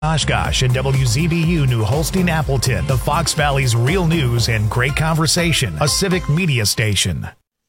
Oshkosh and WZBU New Holstein Appleton, the Fox Valley's real news and great conversation, a civic media station.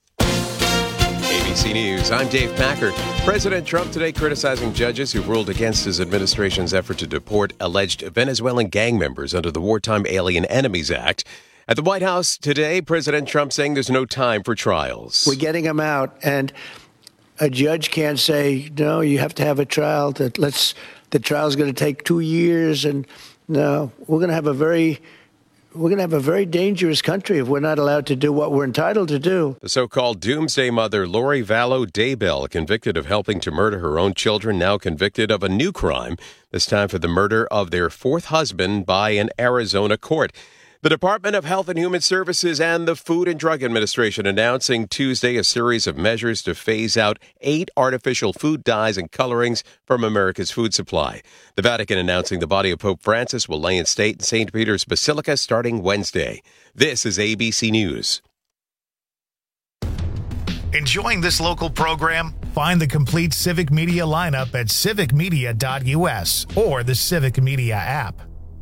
ABC News, I'm Dave Packer. President Trump today criticizing judges who ruled against his administration's effort to deport alleged Venezuelan gang members under the Wartime Alien Enemies Act. At the White House today, President Trump saying there's no time for trials. We're getting them out, and a judge can't say, no, you have to have a trial. The trial's going to take 2 years, and no, we're going to have a very dangerous country if we're not allowed to do what we're entitled to do. The so-called doomsday mother, Lori Vallow Daybell, convicted of helping to murder her own children, now convicted of a new crime, this time for the murder of their fourth husband by an Arizona court. The Department of Health and Human Services and the Food and Drug Administration announcing Tuesday a series of measures to phase out 8 artificial food dyes and colorings from America's food supply. The Vatican announcing the body of Pope Francis will lay in state in St. Peter's Basilica starting Wednesday. This is ABC News. Enjoying this local program? Find the complete Civic Media lineup at civicmedia.us or the Civic Media app.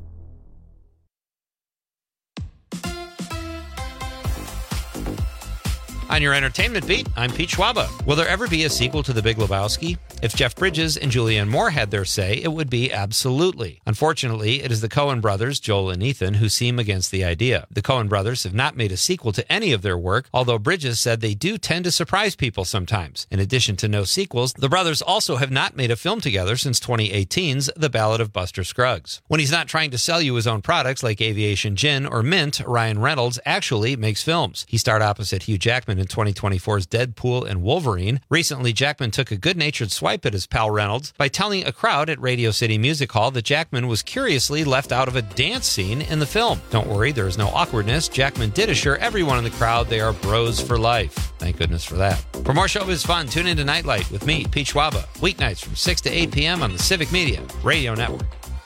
On your entertainment beat, I'm Pete Schwaba. Will there ever be a sequel to The Big Lebowski? If Jeff Bridges and Julianne Moore had their say, it would be absolutely. Unfortunately, it is the Coen brothers, Joel and Ethan, who seem against the idea. The Coen brothers have not made a sequel to any of their work, although Bridges said they do tend to surprise people sometimes. In addition to no sequels, the brothers also have not made a film together since 2018's The Ballad of Buster Scruggs. When he's not trying to sell you his own products like Aviation Gin or Mint, Ryan Reynolds actually makes films. He starred opposite Hugh Jackman in 2024's Deadpool and Wolverine. Recently, Jackman took a good-natured swipe at his pal Reynolds by telling a crowd at Radio City Music Hall that Jackman was curiously left out of a dance scene in the film. Don't worry, there is no awkwardness. Jackman did assure everyone in the crowd they are bros for life. Thank goodness for that. For more showbiz fun, tune into Nightlight with me, Pete Schwaba, weeknights from 6 to 8 p.m. on the Civic Media Radio Network.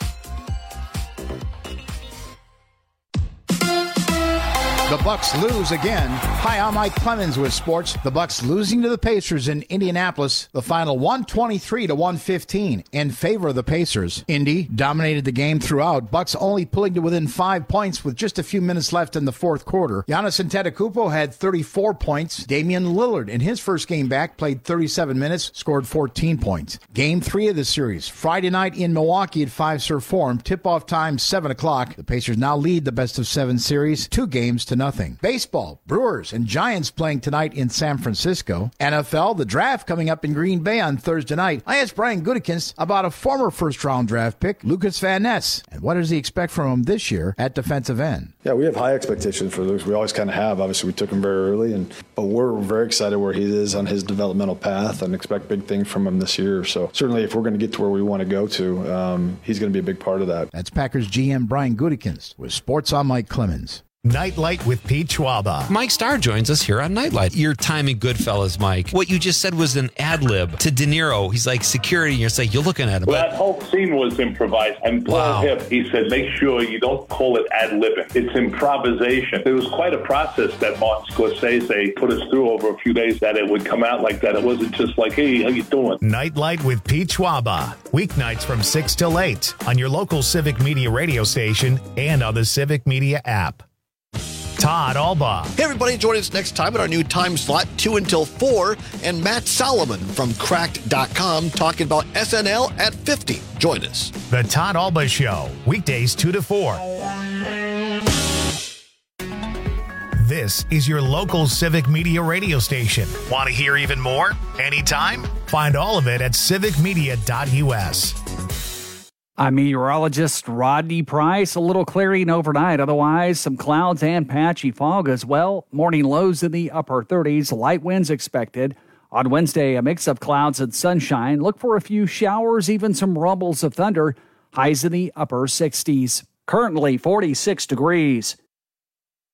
The Bucks lose again. Hi, I'm Mike Clemens with sports. The Bucks losing to the Pacers in Indianapolis. The final 123-115 in favor of the Pacers. Indy dominated the game throughout. Bucks only pulling to within 5 points with just a few minutes left in the fourth quarter. Giannis Antetokounmpo had 34 points. Damian Lillard, in his first game back, played 37 minutes, scored 14 points. Game 3 of the series, Friday night in Milwaukee at Fiserv Forum. Tip-off time, 7 o'clock. The Pacers now lead the best-of-7 series, 2 games to nothing. Baseball, Brewers and Giants playing tonight in San Francisco. NFL, the draft coming up in Green Bay on Thursday night. I asked Brian Gutekunst about a former first-round draft pick, Lucas Van Ness, and what does he expect from him this year at defensive end? Yeah, we have high expectations for Lucas. We always kind of have. Obviously, we took him very early, but we're very excited where he is on his developmental path and expect big things from him this year. So certainly if we're going to get to where we want to go to, he's going to be a big part of that. That's Packers GM Brian Gutekunst with Sports on Mike Clemens. Nightlight with Pete Schwaba. Mike Starr joins us here on Nightlight. Your time in Goodfellas, Mike. What you just said was an ad-lib to De Niro. He's like security, and you're like, you're looking at him. Well, that whole scene was improvised. And Paul Hip, he said, make sure you don't call it ad-libbing. It's improvisation. It was quite a process that Martin Scorsese put us through over a few days that it would come out like that. It wasn't just like, hey, how you doing? Nightlight with Pete Schwaba. Weeknights from 6 till 8 on your local Civic Media radio station and on the Civic Media app. Todd Alba. Hey, everybody, join us next time at our new time slot, 2 until 4, and Matt Solomon from Cracked.com talking about SNL at 50. Join us. The Todd Alba Show, weekdays 2 to 4. This is your local Civic Media radio station. Want to hear even more? Anytime? Find all of it at civicmedia.us. I'm meteorologist Rodney Price. A little clearing overnight. Otherwise, some clouds and patchy fog as well. Morning lows in the upper 30s. Light winds expected. On Wednesday, a mix of clouds and sunshine. Look for a few showers, even some rumbles of thunder. Highs in the upper 60s. Currently 46 degrees.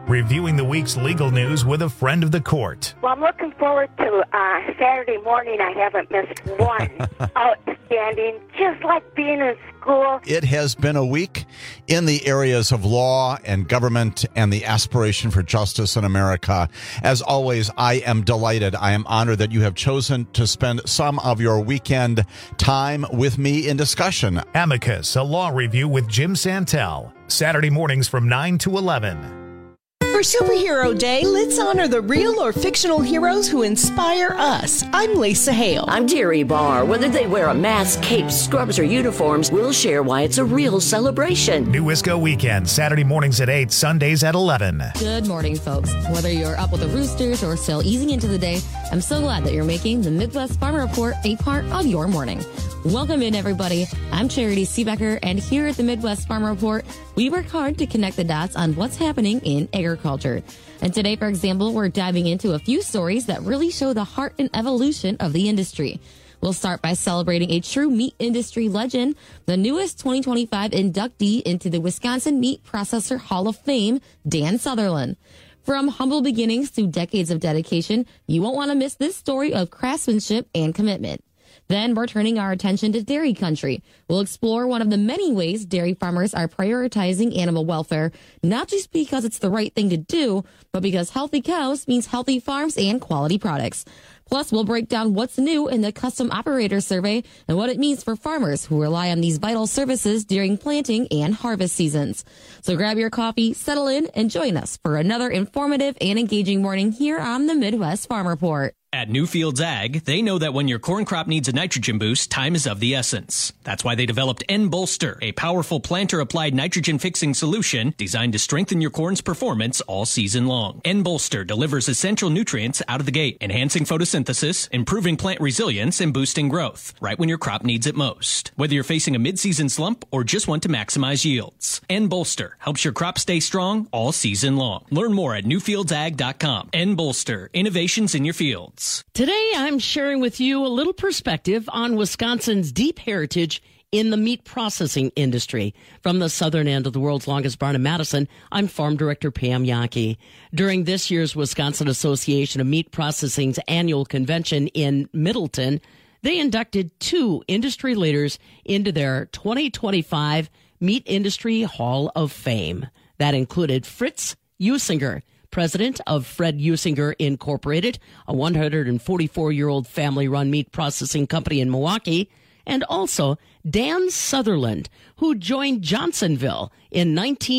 reviewing the week's legal news with a friend of the court. Well, I'm looking forward to Saturday morning. I haven't missed one. Outstanding, just like being in school. It has been a week in the areas of law and government and the aspiration for justice in America. As always, I am delighted. I am honored that you have chosen to spend some of your weekend time with me in discussion. Amicus, a law review with Jim Santel. Saturday mornings from 9 to 11. For Superhero Day, let's honor the real or fictional heroes who inspire us. I'm Lisa Hale. I'm Terry Barr. Whether they wear a mask, cape, scrubs, or uniforms, we'll share why it's a real celebration. New Wisco Weekend, Saturday mornings at 8, Sundays at 11. Good morning, folks. Whether you're up with the roosters or still easing into the day, I'm so glad that you're making the Midwest Farmer Report a part of your morning. Welcome in, everybody. I'm Charity Seebecker, and here at the Midwest Farmer Report, we work hard to connect the dots on what's happening in agriculture. And today, for example, we're diving into a few stories that really show the heart and evolution of the industry. We'll start by celebrating a true meat industry legend, the newest 2025 inductee into the Wisconsin Meat Processor Hall of Fame, Dan Sutherland. From humble beginnings to decades of dedication, you won't want to miss this story of craftsmanship and commitment. Then we're turning our attention to dairy country. We'll explore one of the many ways dairy farmers are prioritizing animal welfare, not just because it's the right thing to do, but because healthy cows means healthy farms and quality products. Plus, we'll break down what's new in the Custom Operator Survey and what it means for farmers who rely on these vital services during planting and harvest seasons. So grab your coffee, settle in, and join us for another informative and engaging morning here on the Midwest Farm Report. At Newfields Ag, they know that when your corn crop needs a nitrogen boost, time is of the essence. That's why they developed N-Bolster, a powerful planter-applied nitrogen-fixing solution designed to strengthen your corn's performance all season long. N-Bolster delivers essential nutrients out of the gate, enhancing photosynthesis, improving plant resilience, and boosting growth, right when your crop needs it most. Whether you're facing a mid-season slump or just want to maximize yields, N-Bolster helps your crop stay strong all season long. Learn more at newfieldsag.com. N-Bolster, innovations in your field. Today, I'm sharing with you a little perspective on Wisconsin's deep heritage in the meat processing industry. From the southern end of the world's longest barn in Madison, I'm Farm Director Pam Yockey. During this year's Wisconsin Association of Meat Processing's annual convention in Middleton, they inducted 2 industry leaders into their 2025 Meat Industry Hall of Fame. That included Fritz Usinger, president of Fred Usinger Incorporated, a 144-year-old family-run meat processing company in Milwaukee, and also Dan Sutherland, who joined Johnsonville in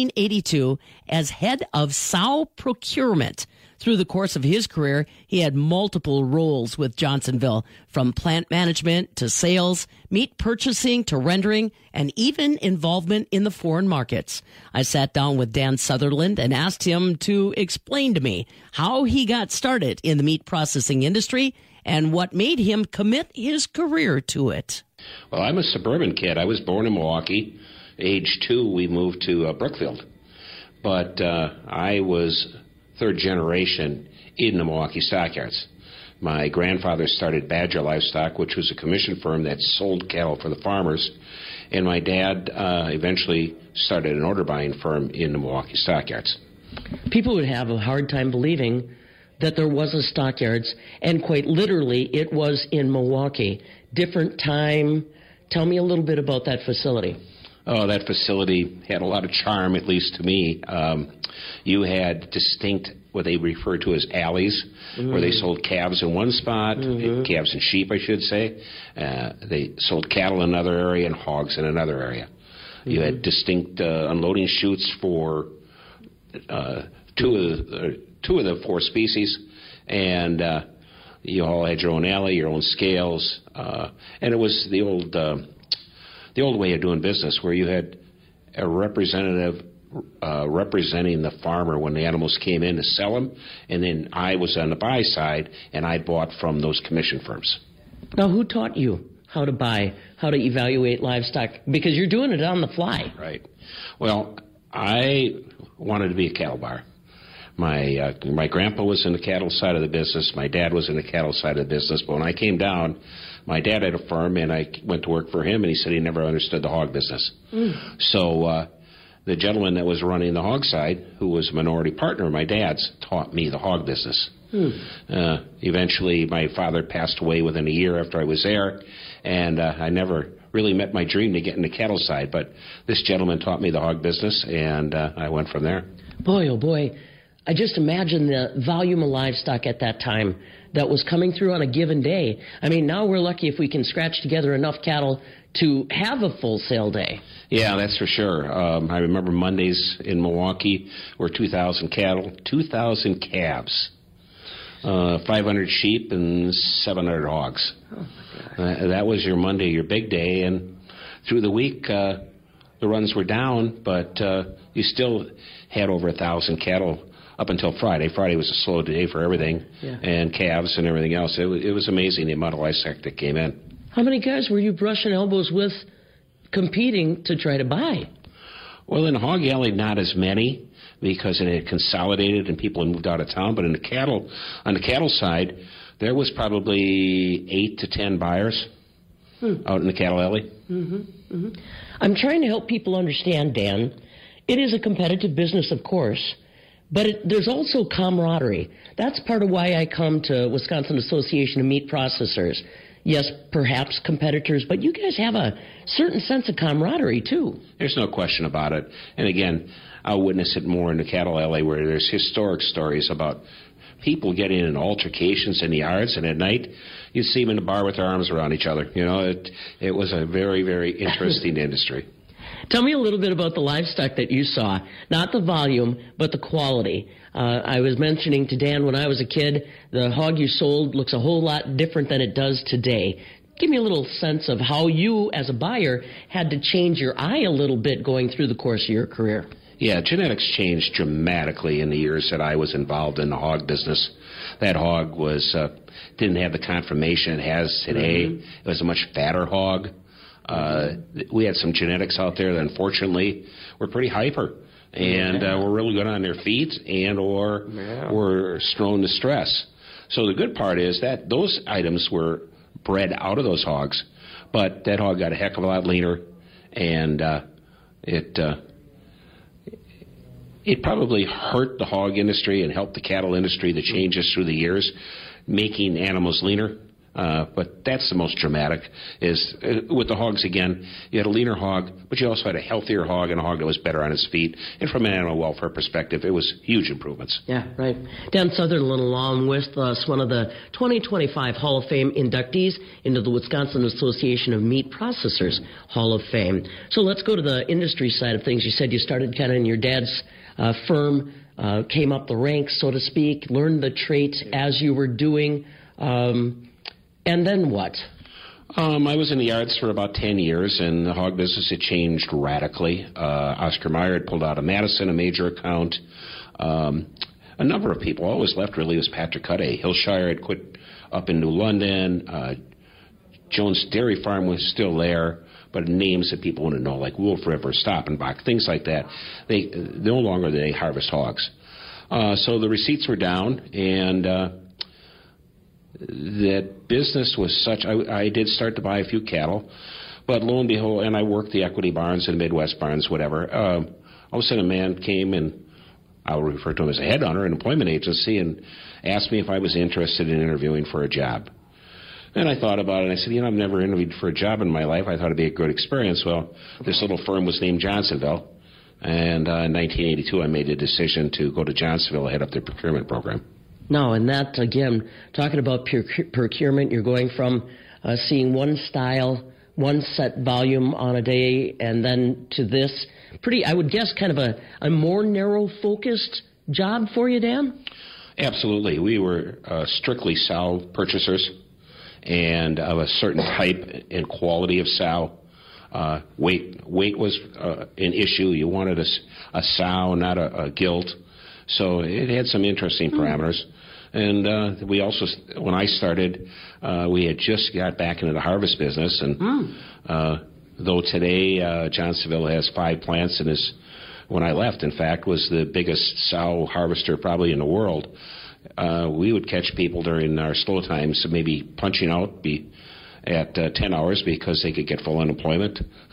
1982 as head of sow procurement. Through the course of his career, he had multiple roles with Johnsonville, from plant management to sales, meat purchasing to rendering, and even involvement in the foreign markets. I sat down with Dan Sutherland and asked him to explain to me how he got started in the meat processing industry and what made him commit his career to it. Well, I'm a suburban kid. I was born in Milwaukee. Age 2, we moved to Brookfield. But I was third generation in the Milwaukee stockyards. My grandfather started Badger Livestock, which was a commission firm that sold cattle for the farmers, and my dad eventually started an order buying firm in the Milwaukee stockyards. People would have a hard time believing that there was a stockyards, and quite literally it was in Milwaukee. Different time. Tell me a little bit about that facility. Oh, that facility had a lot of charm, at least to me. You had distinct, what they refer to as alleys, where they sold calves in one spot, calves and sheep, I should say. They sold cattle in another area and hogs in another area. You had distinct unloading chutes for two of the 4 species, and you all had your own alley, your own scales, and it was the old way of doing business, where you had a representative representing the farmer when the animals came in to sell them, and then I was on the buy side, and I bought from those commission firms. Now, who taught you how to buy, how to evaluate livestock? Because you're doing it on the fly. Right. Well, I wanted to be a cattle buyer. My grandpa was in the cattle side of the business. My dad was in the cattle side of the business. But when I came down, my dad had a firm, and I went to work for him, and he said he never understood the hog business. So the gentleman that was running the hog side, who was a minority partner of my dad's, taught me the hog business. Eventually, my father passed away within a year after I was there, and I never really met my dream to get into cattle side, but this gentleman taught me the hog business, and I went from there. Boy, oh boy, I just imagine the volume of livestock at that time that was coming through on a given day. I mean, now we're lucky if we can scratch together enough cattle to have a full sale day. Yeah, that's for sure. I remember Mondays in Milwaukee were 2,000 cattle, 2,000 calves, 500 sheep, and 700 hogs. Oh, my God. That was your Monday, your big day. And through the week, the runs were down, but you still had over 1,000 cattle up until Friday. Friday was a slow day for everything, and calves and everything else. It was amazing the amount of livestock that came in. How many guys were you brushing elbows with competing to try to buy? Well, in Hog Alley, not as many, because it had consolidated and people had moved out of town. But on the cattle side, there was probably 8 to 10 buyers out in the cattle alley. I'm trying to help people understand, Dan. It is a competitive business, of course, but there's also camaraderie. That's part of why I come to Wisconsin Association of Meat Processors. Yes, perhaps competitors, but you guys have a certain sense of camaraderie, too. There's no question about it. And again, I'll witness it more in the cattle alley where there's historic stories about people getting in altercations in the yards, and at night you see them in the bar with their arms around each other. You know, it was a very, very interesting industry. Tell me a little bit about the livestock that you saw, not the volume, but the quality. I was mentioning to Dan when I was a kid, the hog you sold looks a whole lot different than it does today. Give me a little sense of how you, as a buyer, had to change your eye a little bit going through the course of your career. Yeah, genetics changed dramatically in the years that I was involved in the hog business. That hog didn't have the conformation it has today. It was a much fatter hog. We had some genetics out there that unfortunately were pretty hyper and were really good on their feet or were prone to stress. So the good part is that those items were bred out of those hogs, but that hog got a heck of a lot leaner, and it probably hurt the hog industry and helped the cattle industry, the changes through the years, making animals leaner. But that's the most dramatic, is with the hogs again, you had a leaner hog, but you also had a healthier hog and a hog that was better on its feet. And from an animal welfare perspective, it was huge improvements. Yeah, right. Dan Sutherland along with us, one of the 2025 Hall of Fame inductees into the Wisconsin Association of Meat Processors Hall of Fame. So let's go to the industry side of things. You said you started kind of in your dad's firm, came up the ranks, so to speak, learned the trait as you were doing. And then what? I was in the yards for about 10 years, and the hog business had changed radically. Oscar Mayer had pulled out of Madison, a major account. A number of people. All was left really was Patrick Cudday. Hillshire had quit up in New London. Jones Dairy Farm was still there, but names that people want to know, like Wolf River, Stoppenbach, things like that. They no longer they harvest hogs. So the receipts were down, and that business was such, I did start to buy a few cattle, but lo and behold, and I worked the equity barns and Midwest barns, whatever. All of a sudden a man came, and I'll refer to him as a headhunter, an employment agency, and asked me if I was interested in interviewing for a job. And I thought about it, and I said, I've never interviewed for a job in my life. I thought it'd be a good experience. Well, this little firm was named Johnsonville, and in 1982 I made a decision to go to Johnsonville to head up their procurement program. No, and that, again, talking about procurement, you're going from seeing one style, one set volume on a day, and then to this pretty, I would guess, kind of a more narrow-focused job for you, Dan? Absolutely. We were strictly sow purchasers, and of a certain type and quality of sow. Weight was an issue. You wanted a sow, not a gilt. So it had some interesting parameters. And we also, when I started, we had just got back into the harvest business. And though today Johnsonville has 5 plants and when I left, in fact, was the biggest sow harvester probably in the world, we would catch people during our slow times, maybe punching out at 10 hours because they could get full unemployment.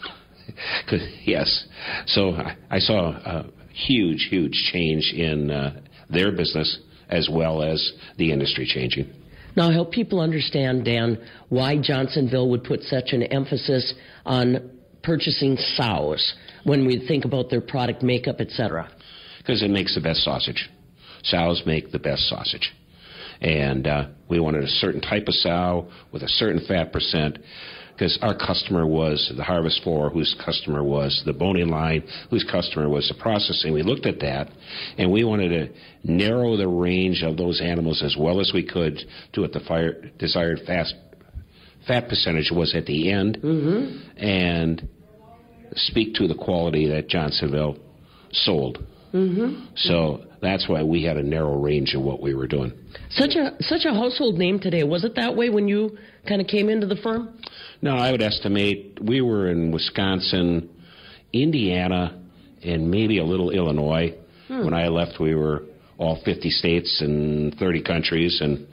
Yes. So I saw a huge change in their business as well as the industry changing. Now, help people understand, Dan, why Johnsonville would put such an emphasis on purchasing sows when we think about their product makeup, etc. Because it makes the best sausage. Sows make the best sausage. And we wanted a certain type of sow with a certain fat percent, because our customer was the harvest floor, whose customer was the boning line, whose customer was the processing. We looked at that, and we wanted to narrow the range of those animals as well as we could to what the desired fat percentage was at the end, and speak to the quality that Johnsonville sold. So that's why we had a narrow range of what we were doing. Such a household name today. Was it that way when you kind of came into the firm? No, I would estimate we were in Wisconsin, Indiana, and maybe a little Illinois. When I left, we were all 50 states and 30 countries, and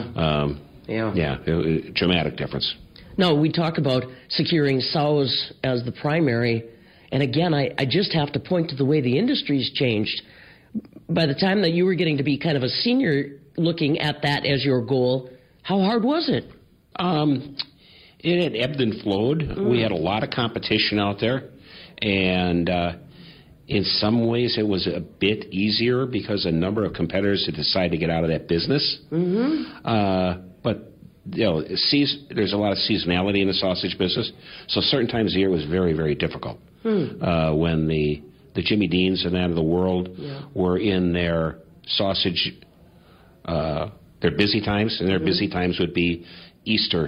dramatic difference. No, we talk about securing sows as the primary, and again, I just have to point to the way the industry's changed. By the time that you were getting to be kind of a senior looking at that as your goal, how hard was it? It had ebbed and flowed. We had a lot of competition out there, and in some ways it was a bit easier because a number of competitors had decided to get out of that business. But there's a lot of seasonality in the sausage business, so certain times of the year it was very, very difficult. When the Jimmy Deans and that of the world were in their sausage, their busy times, and their busy times would be Easter,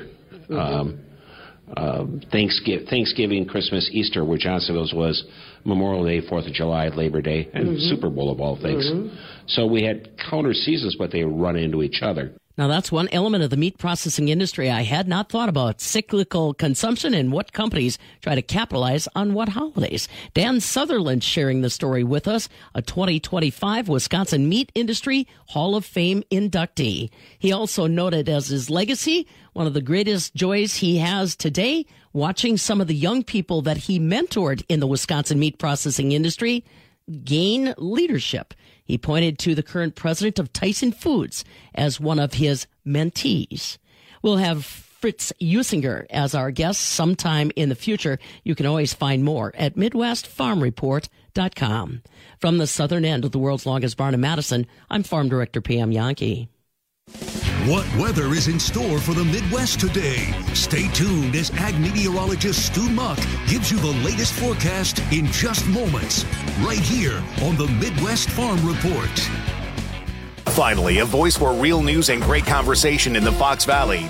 Thanksgiving, Christmas, Easter, where Johnsonville's was Memorial Day, 4th of July, Labor Day, and Super Bowl of all things. So we had counter seasons, but they run into each other. Now, that's one element of the meat processing industry I had not thought about: cyclical consumption and what companies try to capitalize on what holidays. Dan Sutherland sharing the story with us, a 2025 Wisconsin Meat Industry Hall of Fame inductee. He also noted as his legacy, one of the greatest joys he has today, watching some of the young people that he mentored in the Wisconsin meat processing industry gain leadership. He pointed to the current president of Tyson Foods as one of his mentees. We'll have Fritz Usinger as our guest sometime in the future. You can always find more at MidwestFarmReport.com. From the southern end of the world's longest barn in Madison, I'm Farm Director Pam Yankee. What weather is in store for the Midwest today? Stay tuned as ag meteorologist Stu Muck gives you the latest forecast in just moments, right here on the Midwest Farm Report. Finally, a voice for real news and great conversation in the Fox Valley,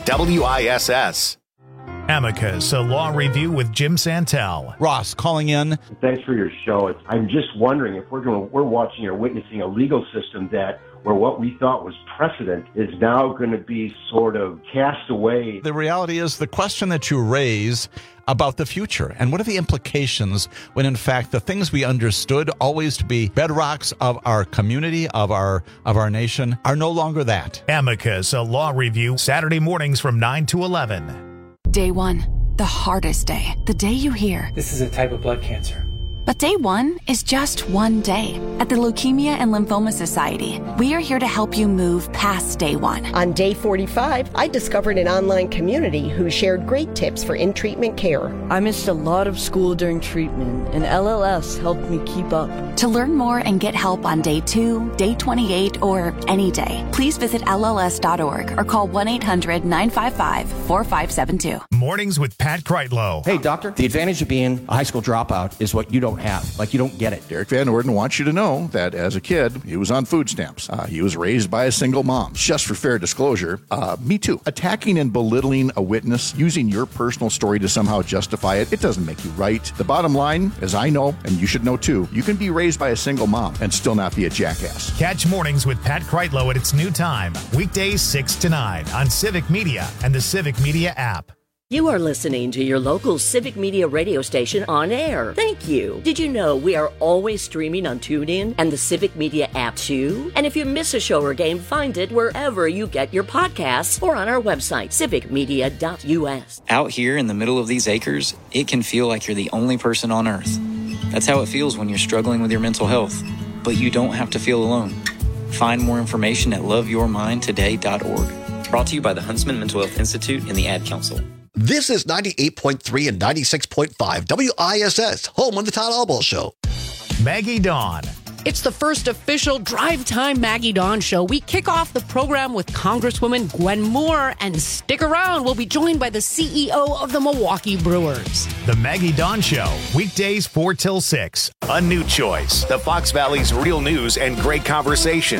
WISS. Amicus, a law review with Jim Santel. Ross calling in. Thanks for your show. I'm just wondering if we're watching or witnessing a legal system where what we thought was precedent is now going to be sort of cast away. The reality is the question that you raise about the future and what are the implications when in fact the things we understood always to be bedrocks of our community, of our nation, are no longer that. Amicus, a law review, Saturday mornings from 9 to 11. Day one, the hardest day. The day you hear, this is a type of blood cancer. But day one is just one day. At the Leukemia and Lymphoma Society, we are here to help you move past day one. On day 45, I discovered an online community who shared great tips for in-treatment care. I missed a lot of school during treatment, and LLS helped me keep up. To learn more and get help on day 2, day 28, or any day, please visit LLS.org or call 1-800-955-4572. Mornings with Pat Kreitlow. Hey, doctor, the advantage of being a high school dropout is what you don't have. Like, you don't get it. Derek Van Orden wants you to know that as a kid, he was on food stamps. He was raised by a single mom. Just for fair disclosure, me too. Attacking and belittling a witness, using your personal story to somehow justify it, it doesn't make you right. The bottom line, as I know, and you should know too, you can be raised by a single mom and still not be a jackass. Catch Mornings with Pat Kreitlow at its new time, weekdays 6 to 9 on Civic Media and the Civic Media app. You are listening to your local Civic Media radio station on air. Thank you. Did you know we are always streaming on TuneIn and the Civic Media app too? And if you miss a show or game, find it wherever you get your podcasts or on our website, civicmedia.us. Out here in the middle of these acres, it can feel like you're the only person on earth. That's how it feels when you're struggling with your mental health. But you don't have to feel alone. Find more information at loveyourmindtoday.org. Brought to you by the Huntsman Mental Health Institute and the Ad Council. This is 98.3 and 96.5 WISS, home of the Todd Albaugh Show. Maggie Dawn. It's the first official Drive Time Maggie Dawn show. We kick off the program with Congresswoman Gwen Moore, and stick around. We'll be joined by the CEO of the Milwaukee Brewers. The Maggie Dawn Show, weekdays 4 till 6. A new choice. The Fox Valley's real news and great conversation.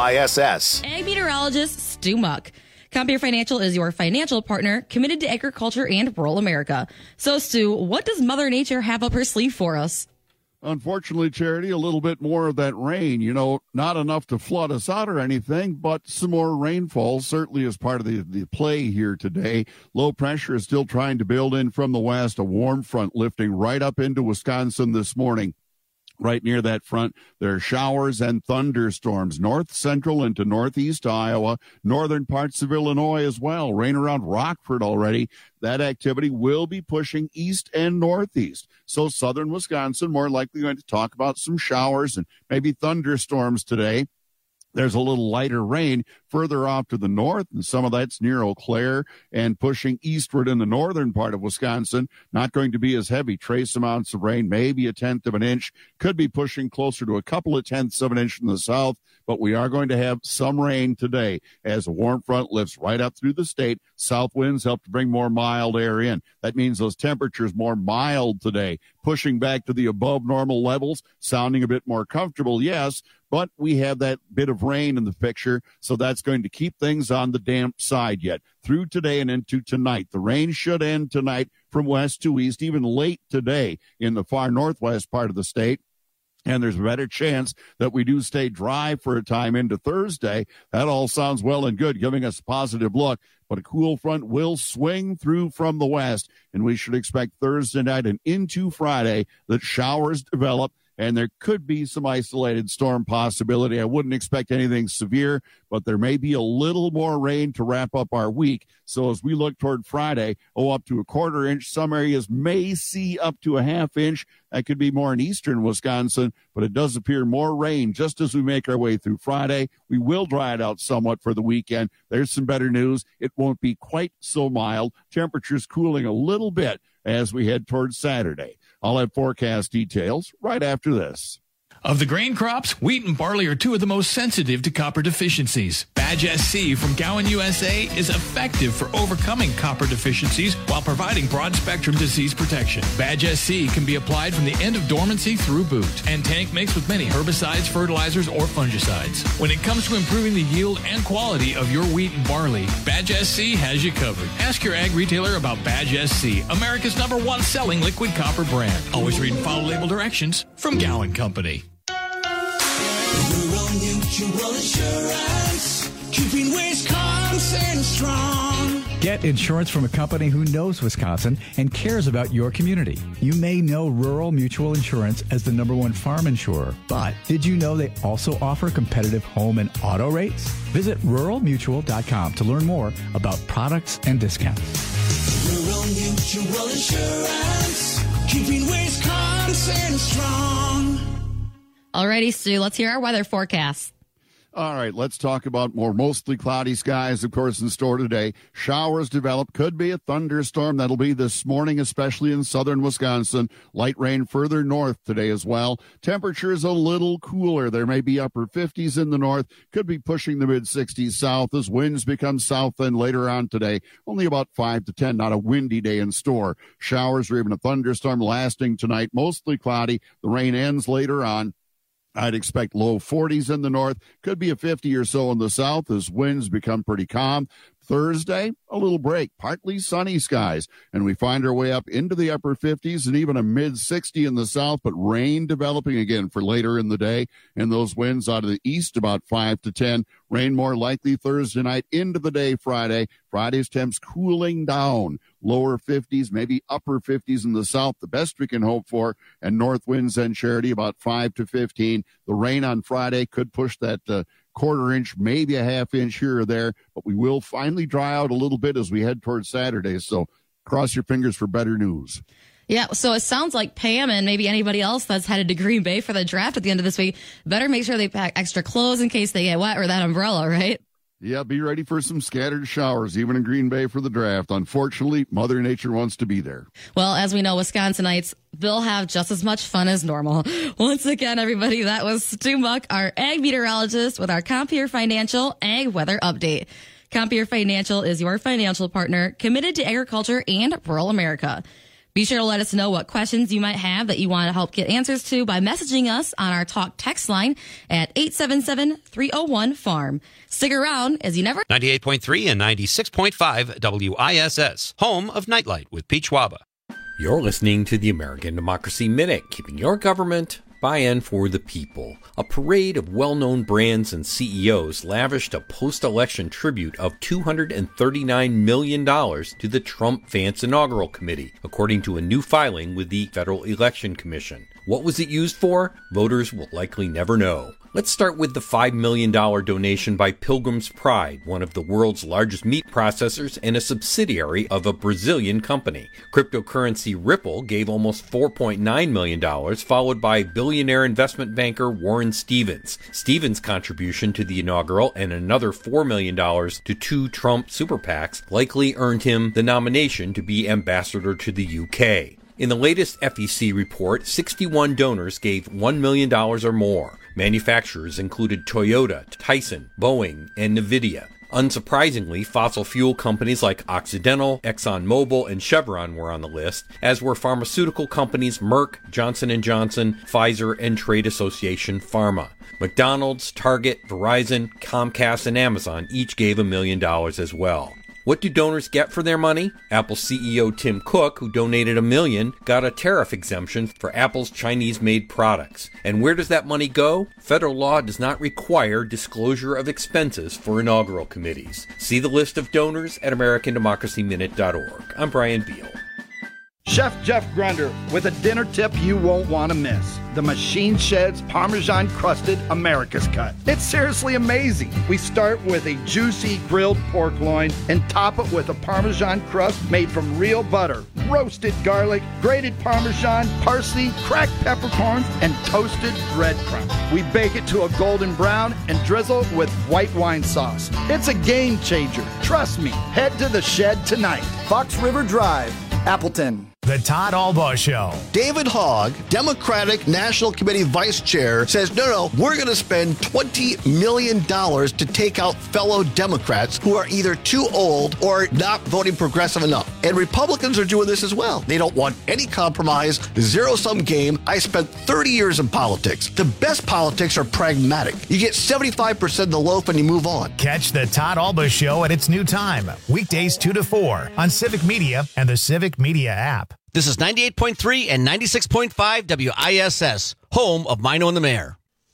WISS. Ag meteorologist Stu Muck. Compeer Financial is your financial partner committed to agriculture and rural America. So, Stu, what does Mother Nature have up her sleeve for us? Unfortunately, Charity, a little bit more of that rain. Not enough to flood us out or anything, but some more rainfall certainly is part of the play here today. Low pressure is still trying to build in from the west, a warm front lifting right up into Wisconsin this morning. Right near that front, there are showers and thunderstorms, north central into northeast Iowa, northern parts of Illinois as well. Rain around Rockford already. That activity will be pushing east and northeast. So southern Wisconsin, more likely going to talk about some showers and maybe thunderstorms today. There's a little lighter rain further off to the north, and some of that's near Eau Claire and pushing eastward in the northern part of Wisconsin. Not going to be as heavy. Trace amounts of rain, maybe a tenth of an inch. Could be pushing closer to a couple of tenths of an inch in the south, but we are going to have some rain today as a warm front lifts right up through the state. South winds help to bring more mild air in. That means those temperatures more mild today, pushing back to the above normal levels, sounding a bit more comfortable, yes, but we have that bit of rain in the picture, so that's going to keep things on the damp side yet. Through today and into tonight. The rain should end tonight from west to east, even late today in the far northwest part of the state. And there's a better chance that we do stay dry for a time into Thursday. That all sounds well and good, giving us a positive look. But a cool front will swing through from the west, and we should expect Thursday night and into Friday that showers develop. And there could be some isolated storm possibility. I wouldn't expect anything severe, but there may be a little more rain to wrap up our week. So as we look toward Friday, up to a quarter inch. Some areas may see up to a half inch. That could be more in eastern Wisconsin, but it does appear more rain just as we make our way through Friday. We will dry it out somewhat for the weekend. There's some better news. It won't be quite so mild. Temperatures cooling a little bit as we head towards Saturday. I'll have forecast details right after this. Of the grain crops, wheat and barley are two of the most sensitive to copper deficiencies. Badge SC from Gowan USA is effective for overcoming copper deficiencies while providing broad-spectrum disease protection. Badge SC can be applied from the end of dormancy through boot and tank mixed with many herbicides, fertilizers, or fungicides. When it comes to improving the yield and quality of your wheat and barley, Badge SC has you covered. Ask your ag retailer about Badge SC, America's #1 selling liquid copper brand. Always read and follow label directions from Gowan Company. Rural Mutual Insurance, keeping Wisconsin strong. Get insurance from a company who knows Wisconsin and cares about your community. You may know Rural Mutual Insurance as the #1 farm insurer, but did you know they also offer competitive home and auto rates? Visit ruralmutual.com to learn more about products and discounts. Rural Mutual Insurance, keeping Wisconsin strong. Alrighty, Stu, let's hear our weather forecast. All right, let's talk about more mostly cloudy skies, of course, in store today. Showers develop. Could be a thunderstorm. That'll be this morning, especially in southern Wisconsin. Light rain further north today as well. Temperatures a little cooler. There may be upper 50s in the north. Could be pushing the mid-60s south as winds become south and later on today. Only about 5 to 10, not a windy day in store. Showers or even a thunderstorm lasting tonight. Mostly cloudy. The rain ends later on. I'd expect low 40s in the north. Could be a 50 or so in the south as winds become pretty calm. Thursday, a little break, partly sunny skies, and we find our way up into the upper 50s and even a mid-60 in the south, but rain developing again for later in the day, and those winds out of the east about 5 to 10. Rain more likely Thursday night into the day Friday. Friday's temps cooling down, lower 50s, maybe upper 50s in the south, the best we can hope for, and north winds and Charity about 5 to 15. The rain on Friday could push that quarter inch, maybe a half inch here or there, but we will finally dry out a little bit as we head towards Saturday. So cross your fingers for better news. Yeah, so it sounds like Pam and maybe anybody else that's headed to Green Bay for the draft at the end of this week better make sure they pack extra clothes in case they get wet, or that umbrella, right? Yeah, be ready for some scattered showers, even in Green Bay for the draft. Unfortunately, Mother Nature wants to be there. Well, as we know, Wisconsinites, they'll have just as much fun as normal. Once again, everybody, that was Stu Muck, our ag meteorologist, with our Compeer Financial Ag Weather Update. Compeer Financial is your financial partner committed to agriculture and rural America. Be sure to let us know what questions you might have that you want to help get answers to by messaging us on our talk text line at 877-301-FARM. Stick around as you never... 98.3 and 96.5 WISS, home of Nightlight with Pete Schwaba. You're listening to the American Democracy Minute, keeping your government by and for the people. A parade of well-known brands and CEOs lavished a post-election tribute of $239 million to the Trump-Vance Inaugural Committee, according to a new filing with the Federal Election Commission. What was it used for? Voters will likely never know. Let's start with the $5 million donation by Pilgrim's Pride, one of the world's largest meat processors and a subsidiary of a Brazilian company. Cryptocurrency Ripple gave almost $4.9 million, followed by billionaire investment banker Warren Stevens. Stevens' contribution to the inaugural and another $4 million to two Trump super PACs likely earned him the nomination to be ambassador to the UK. In the latest FEC report, 61 donors gave $1 million or more. Manufacturers included Toyota, Tyson, Boeing, and NVIDIA. Unsurprisingly, fossil fuel companies like Occidental, ExxonMobil, and Chevron were on the list, as were pharmaceutical companies Merck, Johnson & Johnson, Pfizer, and trade association Pharma. McDonald's, Target, Verizon, Comcast, and Amazon each gave $1 million as well. What do donors get for their money? Apple CEO Tim Cook, who donated $1 million, got a tariff exemption for Apple's Chinese-made products. And where does that money go? Federal law does not require disclosure of expenses for inaugural committees. See the list of donors at AmericanDemocracyMinute.org. I'm Brian Beal. Chef Jeff Grunder with a dinner tip you won't want to miss. The Machine Shed's Parmesan-crusted America's Cut. It's seriously amazing. We start with a juicy grilled pork loin and top it with a Parmesan crust made from real butter, roasted garlic, grated Parmesan, parsley, cracked peppercorns, and toasted breadcrumbs. We bake it to a golden brown and drizzle with white wine sauce. It's a game changer. Trust me. Head to the Shed tonight. Fox River Drive, Appleton. The Todd Albaugh Show. David Hogg, Democratic National Committee Vice Chair, says, no, we're going to spend $20 million to take out fellow Democrats who are either too old or not voting progressive enough. And Republicans are doing this as well. They don't want any compromise, zero-sum game. I spent 30 years in politics. The best politics are pragmatic. You get 75% of the loaf and you move on. Catch the Todd Albaugh Show at its new time, weekdays 2 to 4 on Civic Media and the Civic Media app. This is 98.3 and 96.5 WISS, home of Mino and the Mayor.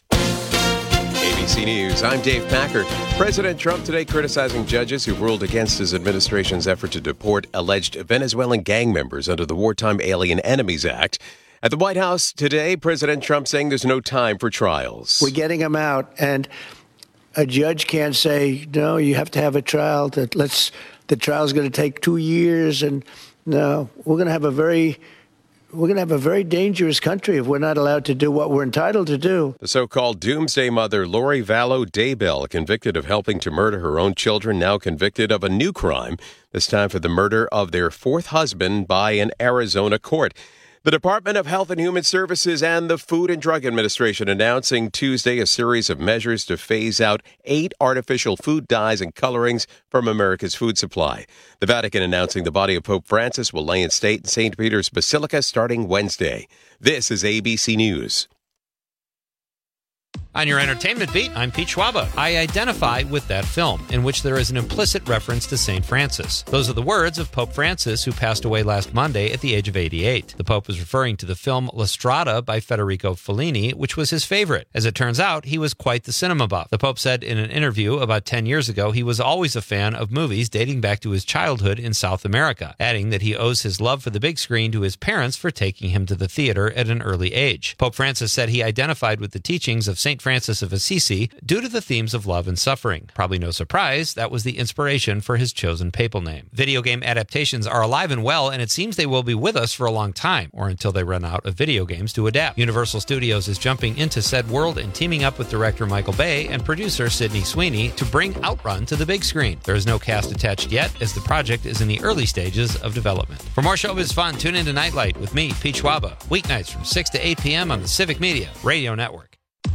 ABC News, I'm Dave Packer. President Trump today criticizing judges who ruled against his administration's effort to deport alleged Venezuelan gang members under the Wartime Alien Enemies Act. At the White House today, President Trump saying there's no time for trials. We're getting them out, and a judge can't say, no, you have to have a trial. The trial's going to take 2 years, and no, we're going to have a very dangerous country if we're not allowed to do what we're entitled to do. The so-called doomsday mother, Lori Vallow Daybell, convicted of helping to murder her own children, now convicted of a new crime, this time for the murder of their fourth husband by an Arizona court. The Department of Health and Human Services and the Food and Drug Administration announcing Tuesday a series of measures to phase out 8 artificial food dyes and colorings from America's food supply. The Vatican announcing the body of Pope Francis will lay in state in St. Peter's Basilica starting Wednesday. This is ABC News. On your entertainment beat, I'm Pete Schwaba. I identify with that film, in which there is an implicit reference to St. Francis. Those are the words of Pope Francis, who passed away last Monday at the age of 88. The Pope was referring to the film La Strada by Federico Fellini, which was his favorite. As it turns out, he was quite the cinema buff. The Pope said in an interview about 10 years ago he was always a fan of movies dating back to his childhood in South America, adding that he owes his love for the big screen to his parents for taking him to the theater at an early age. Pope Francis said he identified with the teachings of St. Francis of Assisi due to the themes of love and suffering. Probably no surprise, that was the inspiration for his chosen papal name. Video game adaptations are alive and well, and it seems they will be with us for a long time, or until they run out of video games to adapt. Universal Studios is jumping into said world and teaming up with director Michael Bay and producer Sydney Sweeney to bring Outrun to the big screen. There is no cast attached yet, as the project is in the early stages of development. For more showbiz fun, tune into Nightlight with me, Pete Schwaba, weeknights from 6 to 8 p.m. on the Civic Media Radio Network.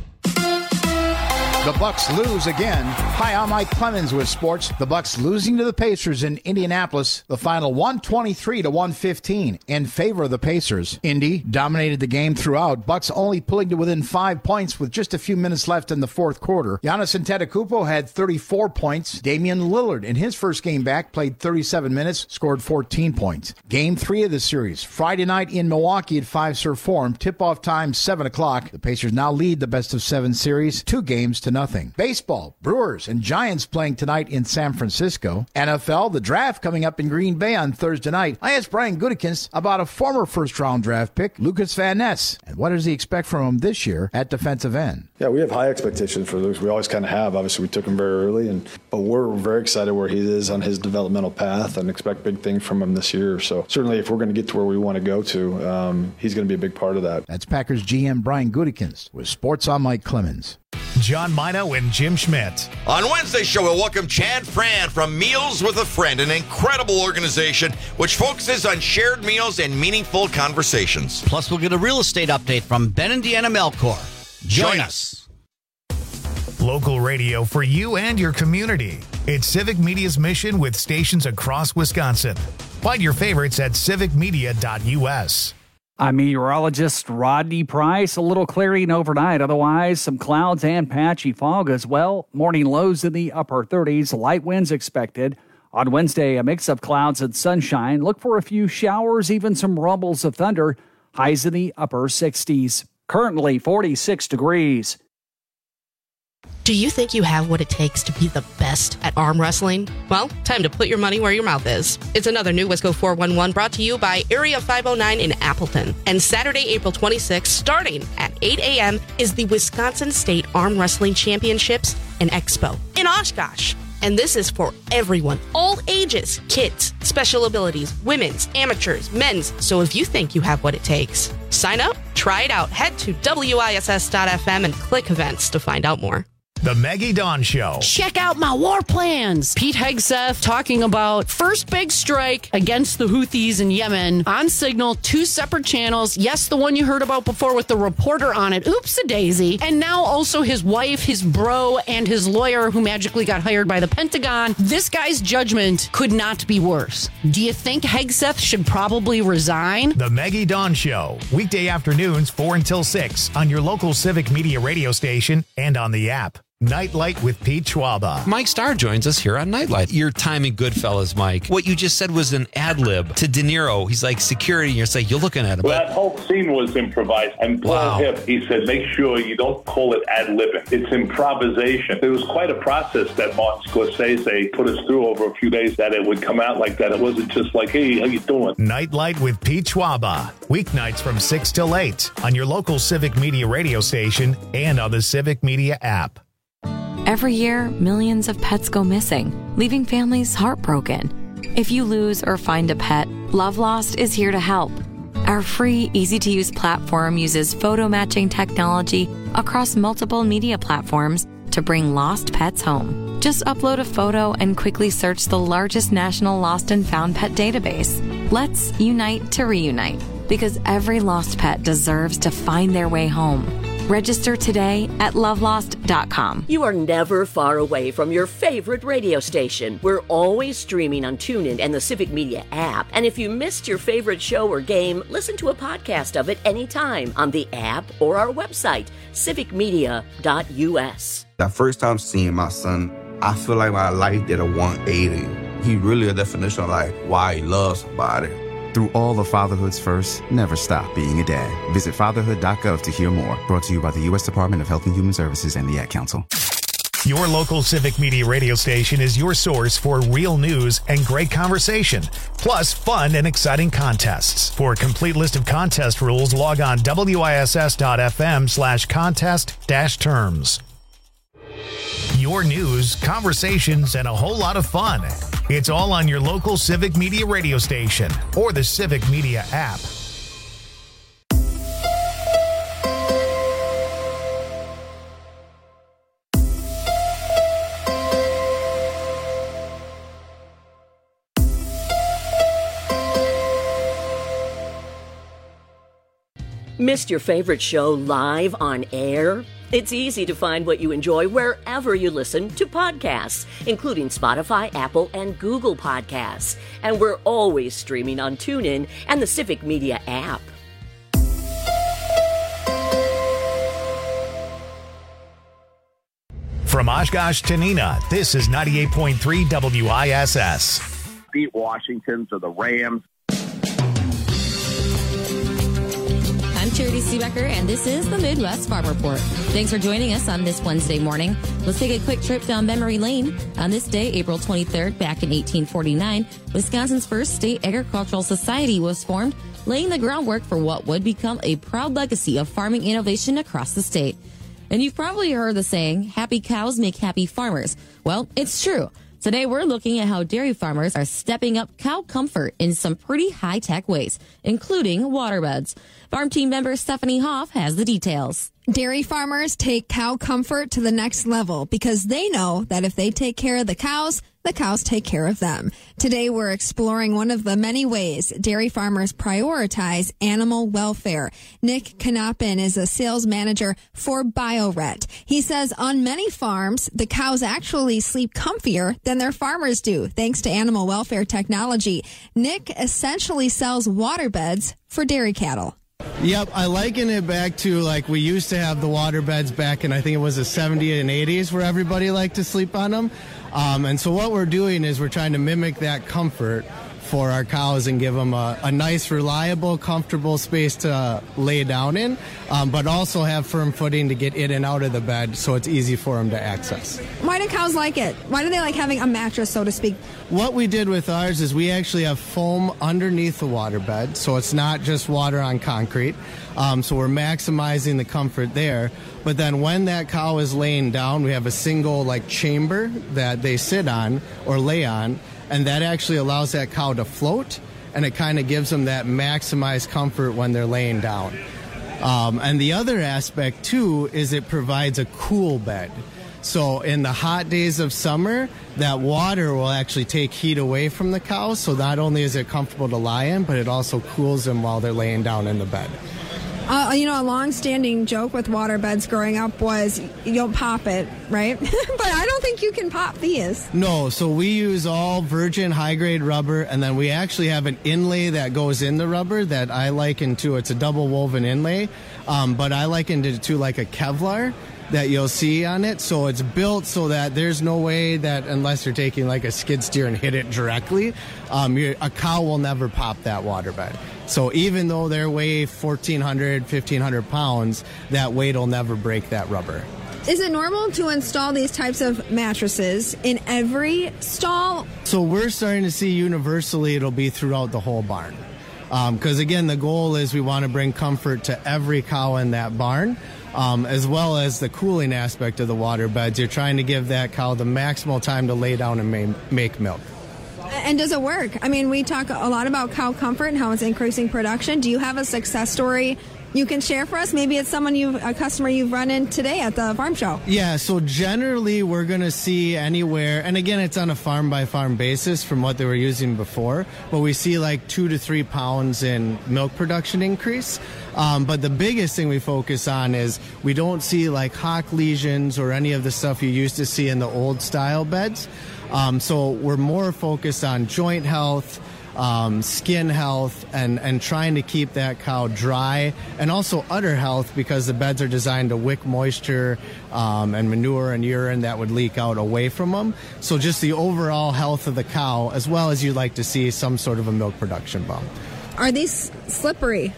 The Bucks lose again. Hi, I'm Mike Clemens with sports. The Bucks losing to the Pacers in Indianapolis. The final 123-115 in favor of the Pacers. Indy dominated the game throughout. Bucks only pulling to within 5 points with just a few minutes left in the fourth quarter. Giannis Antetokounmpo had 34 points. Damian Lillard, in his first game back, played 37 minutes, scored 14 points. Game 3 of the series, Friday night in Milwaukee at Fiserv Forum. Tip-off time, 7 o'clock. The Pacers now lead the best-of-7 series, 2 games to nothing. Baseball, Brewers and Giants playing tonight in San Francisco. NFL, the draft coming up in Green Bay on Thursday night. I asked Brian Gutekunst about a former first-round draft pick, Lucas Van Ness, and what does he expect from him this year at defensive end? Yeah, we have high expectations for Lucas. We always kind of have. Obviously, we took him very early, but we're very excited where he is on his developmental path and expect big things from him this year. So certainly, if we're going to get to where we want to go to, he's going to be a big part of that. That's Packers GM Brian Gutekunst with Sports on Mike Clemens. John Mino and Jim Schmidt. On Wednesday's show, we'll welcome Chad Fran from Meals with a Friend, an incredible organization which focuses on shared meals and meaningful conversations. Plus, we'll get a real estate update from Ben Indiana Melcor. Join us. Local radio for you and your community. It's Civic Media's mission with stations across Wisconsin. Find your favorites at civicmedia.us. I'm meteorologist Rodney Price. A little clearing overnight. Otherwise, some clouds and patchy fog as well. Morning lows in the upper 30s. Light winds expected. On Wednesday, a mix of clouds and sunshine. Look for a few showers, even some rumbles of thunder. Highs in the upper 60s. Currently 46 degrees. Do you think you have what it takes to be the best at arm wrestling? Well, time to put your money where your mouth is. It's another new Wisco 411 brought to you by Area 509 in Appleton. And Saturday, April 26th, starting at 8 a.m., is the Wisconsin State Arm Wrestling Championships and Expo in Oshkosh. And this is for everyone, all ages, kids, special abilities, women's, amateurs, men's. So if you think you have what it takes, sign up, try it out. Head to WISS.FM and click events to find out more. The Maggie Dawn Show. Check out my war plans. Pete Hegseth talking about first big strike against the Houthis in Yemen on Signal, 2 separate channels. Yes, the one you heard about before with the reporter on it. Oops-a-daisy. And now also his wife, his bro, and his lawyer who magically got hired by the Pentagon. This guy's judgment could not be worse. Do you think Hegseth should probably resign? The Maggie Dawn Show. Weekday afternoons 4 until 6 on your local Civic Media radio station and on the app. Nightlight with Pete Schwaba. Mike Starr joins us here on Nightlight. Your time in Goodfellas, Mike. What you just said was an ad-lib to De Niro. He's like security, and you're like, you're looking at him. Well, that whole scene was improvised. And Paul Hip, he said, make sure you don't call it ad-libbing. It's improvisation. It was quite a process that Martin Scorsese put us through over a few days that it would come out like that. It wasn't just like, hey, how you doing? Nightlight with Pete Schwaba. Weeknights from 6 till 8 on your local Civic Media radio station and on the Civic Media app. Every year, millions of pets go missing, leaving families heartbroken. If you lose or find a pet, Love Lost is here to help. Our free, easy-to-use platform uses photo matching technology across multiple media platforms to bring lost pets home. Just upload a photo and quickly search the largest national lost and found pet database. Let's unite to reunite, because every lost pet deserves to find their way home. Register today at lovelost.com. You are never far away from your favorite radio station. We're always streaming on TuneIn and the Civic Media app. And if you missed your favorite show or game, listen to a podcast of it anytime on the app or our website, civicmedia.us. That first time seeing my son, I feel like my life did a 180. He really a definition of like why he loves somebody. Through all of fatherhood's first, never stop being a dad. Visit fatherhood.gov to hear more. Brought to you by the U.S. Department of Health and Human Services and the Ad Council. Your local Civic Media radio station is your source for real news and great conversation, plus fun and exciting contests. For a complete list of contest rules, log on wiss.fm/contest-terms. Your news, conversations, and a whole lot of fun. It's all on your local Civic Media radio station or the Civic Media app. Missed your favorite show live on air? It's easy to find what you enjoy wherever you listen to podcasts, including Spotify, Apple, and Google Podcasts. And we're always streaming on TuneIn and the Civic Media app. From Oshkosh to Neenah, this is 98.3 WISS. Beat Washington to the Rams. I'm Charity Seebecker, and this is the Midwest Farm Report. Thanks for joining us on this Wednesday morning. Let's take a quick trip down memory lane. On this day, April 23rd, back in 1849, Wisconsin's first state agricultural society was formed, laying the groundwork for what would become a proud legacy of farming innovation across the state. And you've probably heard the saying, happy cows make happy farmers. Well, it's true. Today, we're looking at how dairy farmers are stepping up cow comfort in some pretty high-tech ways, including waterbeds. Farm team member Stephanie Hoff has the details. Dairy farmers take cow comfort to the next level because they know that if they take care of the cows take care of them. Today, we're exploring one of the many ways dairy farmers prioritize animal welfare. Nick Knopin is a sales manager for BioRet. He says on many farms, the cows actually sleep comfier than their farmers do, thanks to animal welfare technology. Nick essentially sells waterbeds for dairy cattle. Yep, I liken it back to like we used to have the water beds back in, I think it was the 70s and 80s where everybody liked to sleep on them. And so what we're doing is we're trying to mimic that comfort for our cows and give them a nice, reliable, comfortable space to lay down in, but also have firm footing to get in and out of the bed so it's easy for them to access. Why do cows like it? Why do they like having a mattress, so to speak? What we did with ours is we actually have foam underneath the water bed, so it's not just water on concrete. So we're maximizing the comfort there. But then when that cow is laying down, we have a single like chamber that they sit on or lay on, and that actually allows that cow to float, and it kind of gives them that maximized comfort when they're laying down. And the other aspect, too, is it provides a cool bed. So in the hot days of summer, that water will actually take heat away from the cows, so not only is it comfortable to lie in, but it also cools them while they're laying down in the bed. A long-standing joke with water beds growing up was you don't pop it, right? But I don't think you can pop these. No, so we use all virgin high-grade rubber, and then we actually have an inlay that goes in the rubber that I liken to. It's a double woven inlay, but I likened it to like a Kevlar that you'll see on it. So it's built so that there's no way that unless you're taking like a skid steer and hit it directly, a cow will never pop that water bed. So even though they weigh 1,400, 1,500 pounds, that weight will never break that rubber. Is it normal to install these types of mattresses in every stall? So we're starting to see universally it'll be throughout the whole barn. Because again, the goal is we want to bring comfort to every cow in that barn. As well as the cooling aspect of the water beds. You're trying to give that cow the maximal time to lay down and make milk. And does it work? I mean, we talk a lot about cow comfort and how it's increasing production. Do you have a success story you can share for us? Maybe it's a customer you've run in today at the farm show. Yeah, so generally we're going to see anywhere, and again, it's on a farm-by-farm basis from what they were using before, but we see like 2 to 3 pounds in milk production increase. But the biggest thing we focus on is we don't see like hock lesions or any of the stuff you used to see in the old style beds. So we're more focused on joint health, skin health, and trying to keep that cow dry, and also udder health, because the beds are designed to wick moisture and manure and urine that would leak out away from them. So just the overall health of the cow, as well as you'd like to see some sort of a milk production bump. Are these slippery?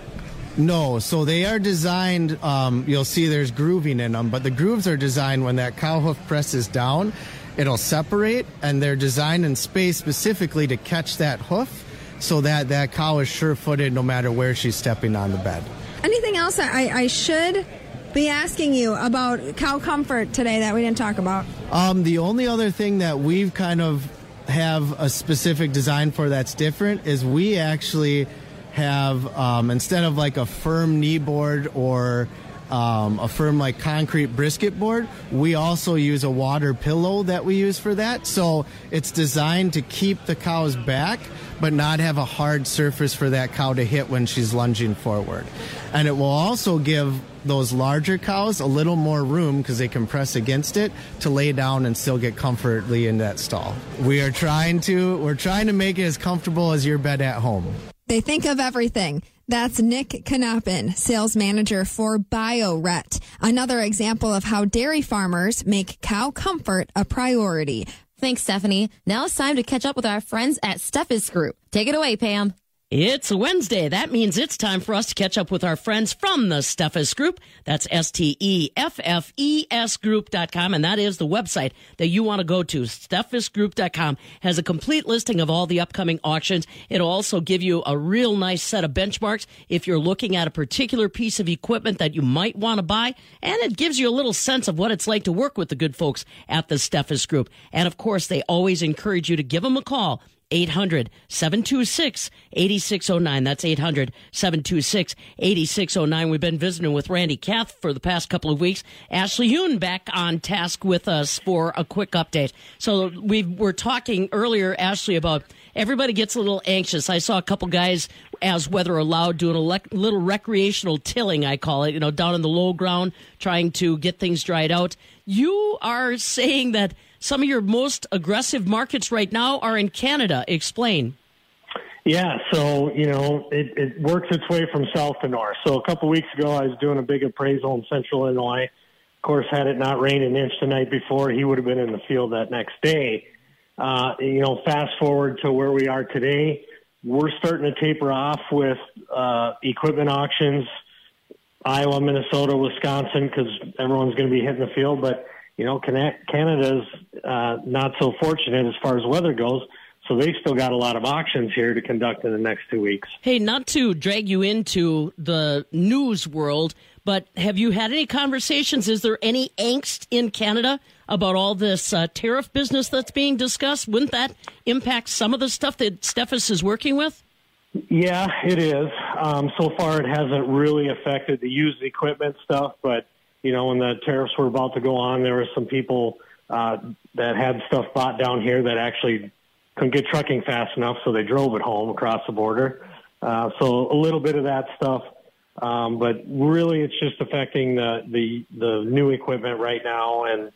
No, so they are designed, you'll see there's grooving in them, but the grooves are designed when that cow hoof presses down, it'll separate, and they're designed in space specifically to catch that hoof so that that cow is sure-footed no matter where she's stepping on the bed. Anything else I should be asking you about cow comfort today that we didn't talk about? The only other thing that we've kind of have a specific design for that's different is we actually have, instead of like a firm knee board or a firm like concrete brisket board, we also use a water pillow that we use for that. So it's designed to keep the cow's back but not have a hard surface for that cow to hit when she's lunging forward. And it will also give those larger cows a little more room, because they can press against it, to lay down and still get comfortably in that stall. We're trying to make it as comfortable as your bed at home. They think of everything. That's Nick Knopin, sales manager for BioRet. Another example of how dairy farmers make cow comfort a priority. Thanks, Stephanie. Now it's time to catch up with our friends at Steffes Group. Take it away, Pam. It's Wednesday. That means it's time for us to catch up with our friends from the Steffes Group. That's STEFFES Group.com, and that is the website that you want to go to. SteffesGroup.com has a complete listing of all the upcoming auctions. It'll also give you a real nice set of benchmarks if you're looking at a particular piece of equipment that you might want to buy, and it gives you a little sense of what it's like to work with the good folks at the Steffes Group. And, of course, they always encourage you to give them a call. 800-726-8609. That's 800-726-8609. We've been visiting with Randy Kath for the past couple of weeks. Ashley Hune back on task with us for a quick update. So we were talking earlier, Ashley, about everybody gets a little anxious. I saw a couple guys, as weather allowed, doing a little recreational tilling, I call it, down in the low ground, trying to get things dried out. You are saying that some of your most aggressive markets right now are in Canada. Explain. Yeah, so, it works its way from south to north. So a couple weeks ago, I was doing a big appraisal in central Illinois. Of course, had it not rained an inch the night before, he would have been in the field that next day. Fast forward to where we are today, we're starting to taper off with equipment auctions, Iowa, Minnesota, Wisconsin, because everyone's going to be hitting the field. But Canada's not so fortunate as far as weather goes, so they've still got a lot of auctions here to conduct in the next 2 weeks. Hey, not to drag you into the news world, but have you had any conversations? Is there any angst in Canada about all this tariff business that's being discussed? Wouldn't that impact some of the stuff that Steffes is working with? Yeah, it is. So far, it hasn't really affected the used equipment stuff, but when the tariffs were about to go on, there were some people that had stuff bought down here that actually couldn't get trucking fast enough, so they drove it home across the border. So a little bit of that stuff, but really it's just affecting the new equipment right now. And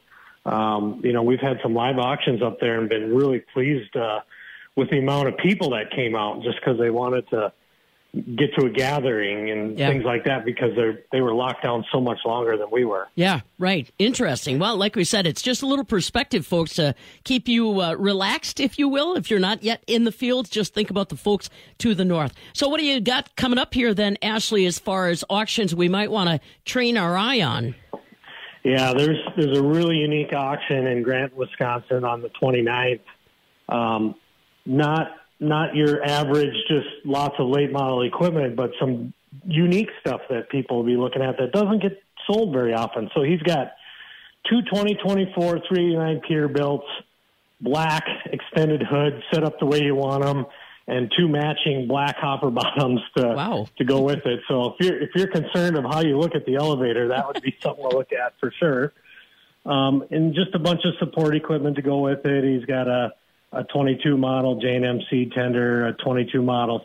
we've had some live auctions up there and been really pleased with the amount of people that came out, just because they wanted to get to a gathering and things like that, because they were locked down so much longer than we were. Yeah, right. Interesting. Well, like we said, it's just a little perspective, folks, to keep you relaxed, if you will. If you're not yet in the field, just think about the folks to the north. So what do you got coming up here then, Ashley, as far as auctions we might want to train our eye on? Yeah, there's a really unique auction in Grant, Wisconsin on the 29th. Not your average, just lots of late model equipment, but some unique stuff that people will be looking at that doesn't get sold very often. So he's got two 2024 389 Peterbilts, black extended hood, set up the way you want them. and 2 matching black hopper bottoms to go with it. So if you're concerned of how you look at the elevator, that would be something to look at for sure. And just a bunch of support equipment to go with it. He's got a 22 model Jane MC tender, a 22 model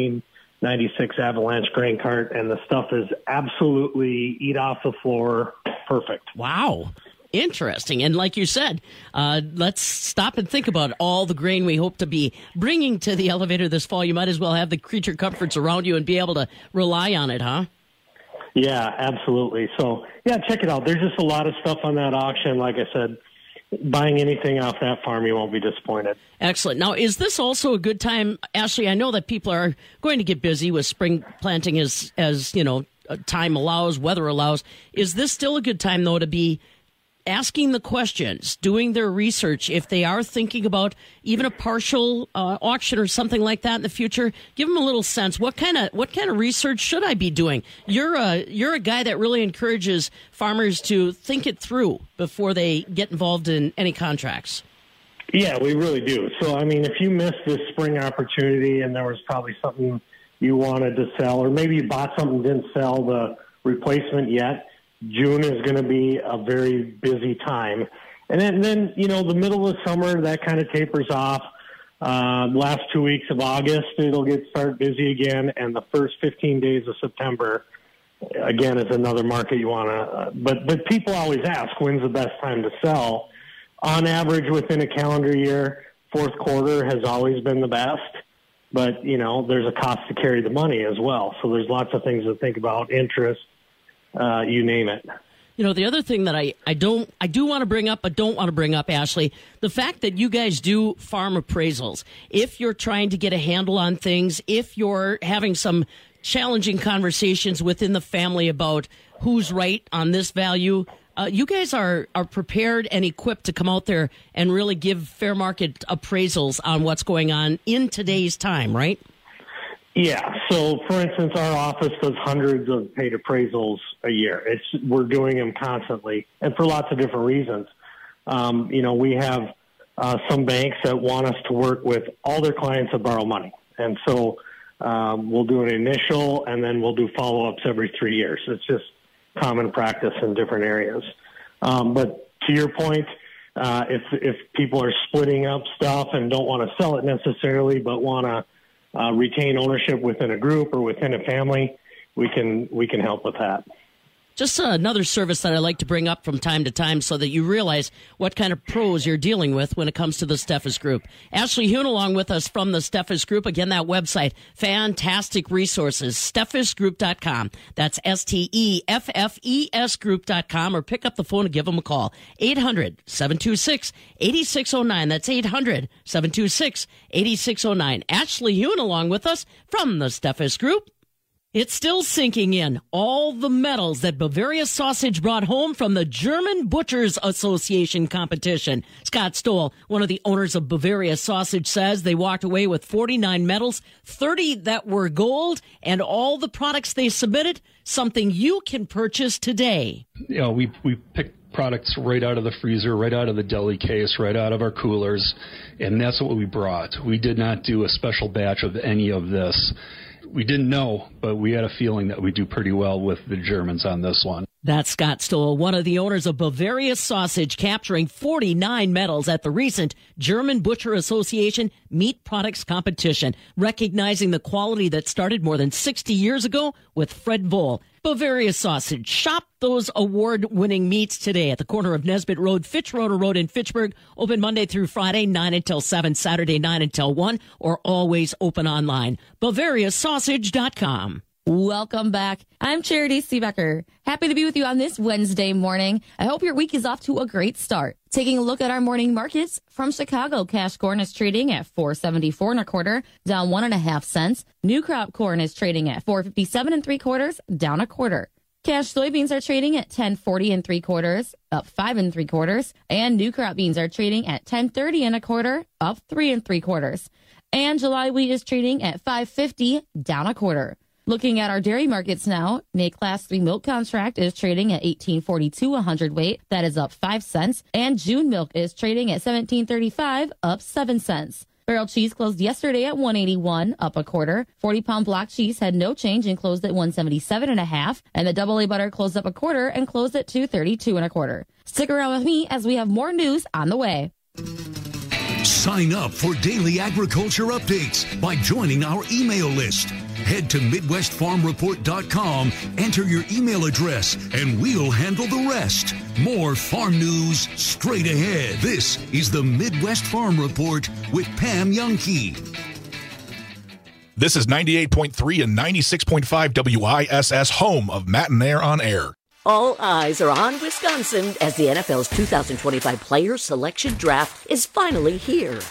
1596 Avalanche grain cart, and the stuff is absolutely eat off the floor perfect. Wow. Interesting. And like you said, let's stop and think about all the grain we hope to be bringing to the elevator this fall. You might as well have the creature comforts around you and be able to rely on it, huh? Yeah, absolutely. So, yeah, check it out. There's just a lot of stuff on that auction. Like I said, buying anything off that farm, you won't be disappointed. Excellent. Now, is this also a good time, Ashley? I know that people are going to get busy with spring planting as you know, time allows, weather allows. Is this still a good time, though, to be asking the questions, doing their research? If they are thinking about even a partial auction or something like that in the future, give them a little sense. What kind of research should I be doing? You're a guy that really encourages farmers to think it through before they get involved in any contracts. Yeah, we really do. So, I mean, if you missed this spring opportunity and there was probably something you wanted to sell, or maybe you bought something and didn't sell the replacement yet, June is going to be a very busy time. And then, you know, the middle of the summer, that kind of tapers off. Last 2 weeks of August, it'll start busy again. And the first 15 days of September, again, is another market you want to, but people always ask, when's the best time to sell? On average, within a calendar year, fourth quarter has always been the best. But, you know, there's a cost to carry the money as well. So there's lots of things to think about, interest, you name it. You know, the other thing that I do want to bring up, but don't want to bring up, Ashley, the fact that you guys do farm appraisals. If you're trying to get a handle on things, if you're having some challenging conversations within the family about who's right on this value, you guys are prepared and equipped to come out there and really give fair market appraisals on what's going on in today's time, right? Yeah. So, for instance, our office does hundreds of paid appraisals a year. We're doing them constantly, and for lots of different reasons. You know, we have some banks that want us to work with all their clients that borrow money, and so we'll do an initial, and then we'll do follow-ups every 3 years. It's just common practice in different areas. But to your point, if people are splitting up stuff and don't want to sell it necessarily, but want to retain ownership within a group or within a family, we can help with that. Just another service that I like to bring up from time to time so that you realize what kind of pros you're dealing with when it comes to the Steffes Group. Ashley Hune along with us from the Steffes Group. Again, that website, fantastic resources, steffesgroup.com. That's STEFFES group.com, or pick up the phone and give them a call. 800-726-8609. That's 800-726-8609. Ashley Hune along with us from the Steffes Group. It's still sinking in. All the medals that Bavaria Sausage brought home from the German Butchers Association competition. Scott Stoll, one of the owners of Bavaria Sausage, says they walked away with 49 medals, 30 that were gold, and all the products they submitted, something you can purchase today. You know, we picked products right out of the freezer, right out of the deli case, right out of our coolers, and that's what we brought. We did not do a special batch of any of this. We didn't know, but we had a feeling that we'd do pretty well with the Germans on this one. That's Scott Stoll, one of the owners of Bavaria Sausage, capturing 49 medals at the recent German Butcher Association Meat Products Competition, recognizing the quality that started more than 60 years ago with Fred Voll. Bavaria Sausage. Shop those award-winning meats today at the corner of Nesbitt Road, Fitzroder Road in Fitchburg. Open Monday through Friday, 9 until 7, Saturday, 9 until 1, or always open online. BavariaSausage.com. Welcome back. I'm Charity Seebecker. Happy to be with you on this Wednesday morning. I hope your week is off to a great start. Taking a look at our morning markets, from Chicago, cash corn is trading at $4.74 1/4, down 1.5 cents. New crop corn is trading at $4.57 3/4, down 1/4. Cash soybeans are trading at $10.40 3/4, up 5 3/4, and new crop beans are trading at $10.30 1/4, up 3 3/4. And July wheat is trading at $5.50, down 1/4. Looking at our dairy markets now, May Class 3 milk contract is trading at $18.42 a hundredweight. That is up 5 cents. And June milk is trading at $17.35, up 7 cents. Barrel cheese closed yesterday at $1.81, up a quarter. 40-pound block cheese had no change and closed at $1.77.5. And the double A butter closed up a quarter and closed at $2.32.25. Stick around with me as we have more news on the way. Sign up for daily agriculture updates by joining our email list. Head to MidwestFarmReport.com, enter your email address, and we'll handle the rest. More farm news straight ahead. This is the Midwest Farm Report with Pam Youngkey. This is 98.3 and 96.5 WISS, home of Matt and Air on Air. All eyes are on Wisconsin as the NFL's 2025 Player Selection Draft is finally here.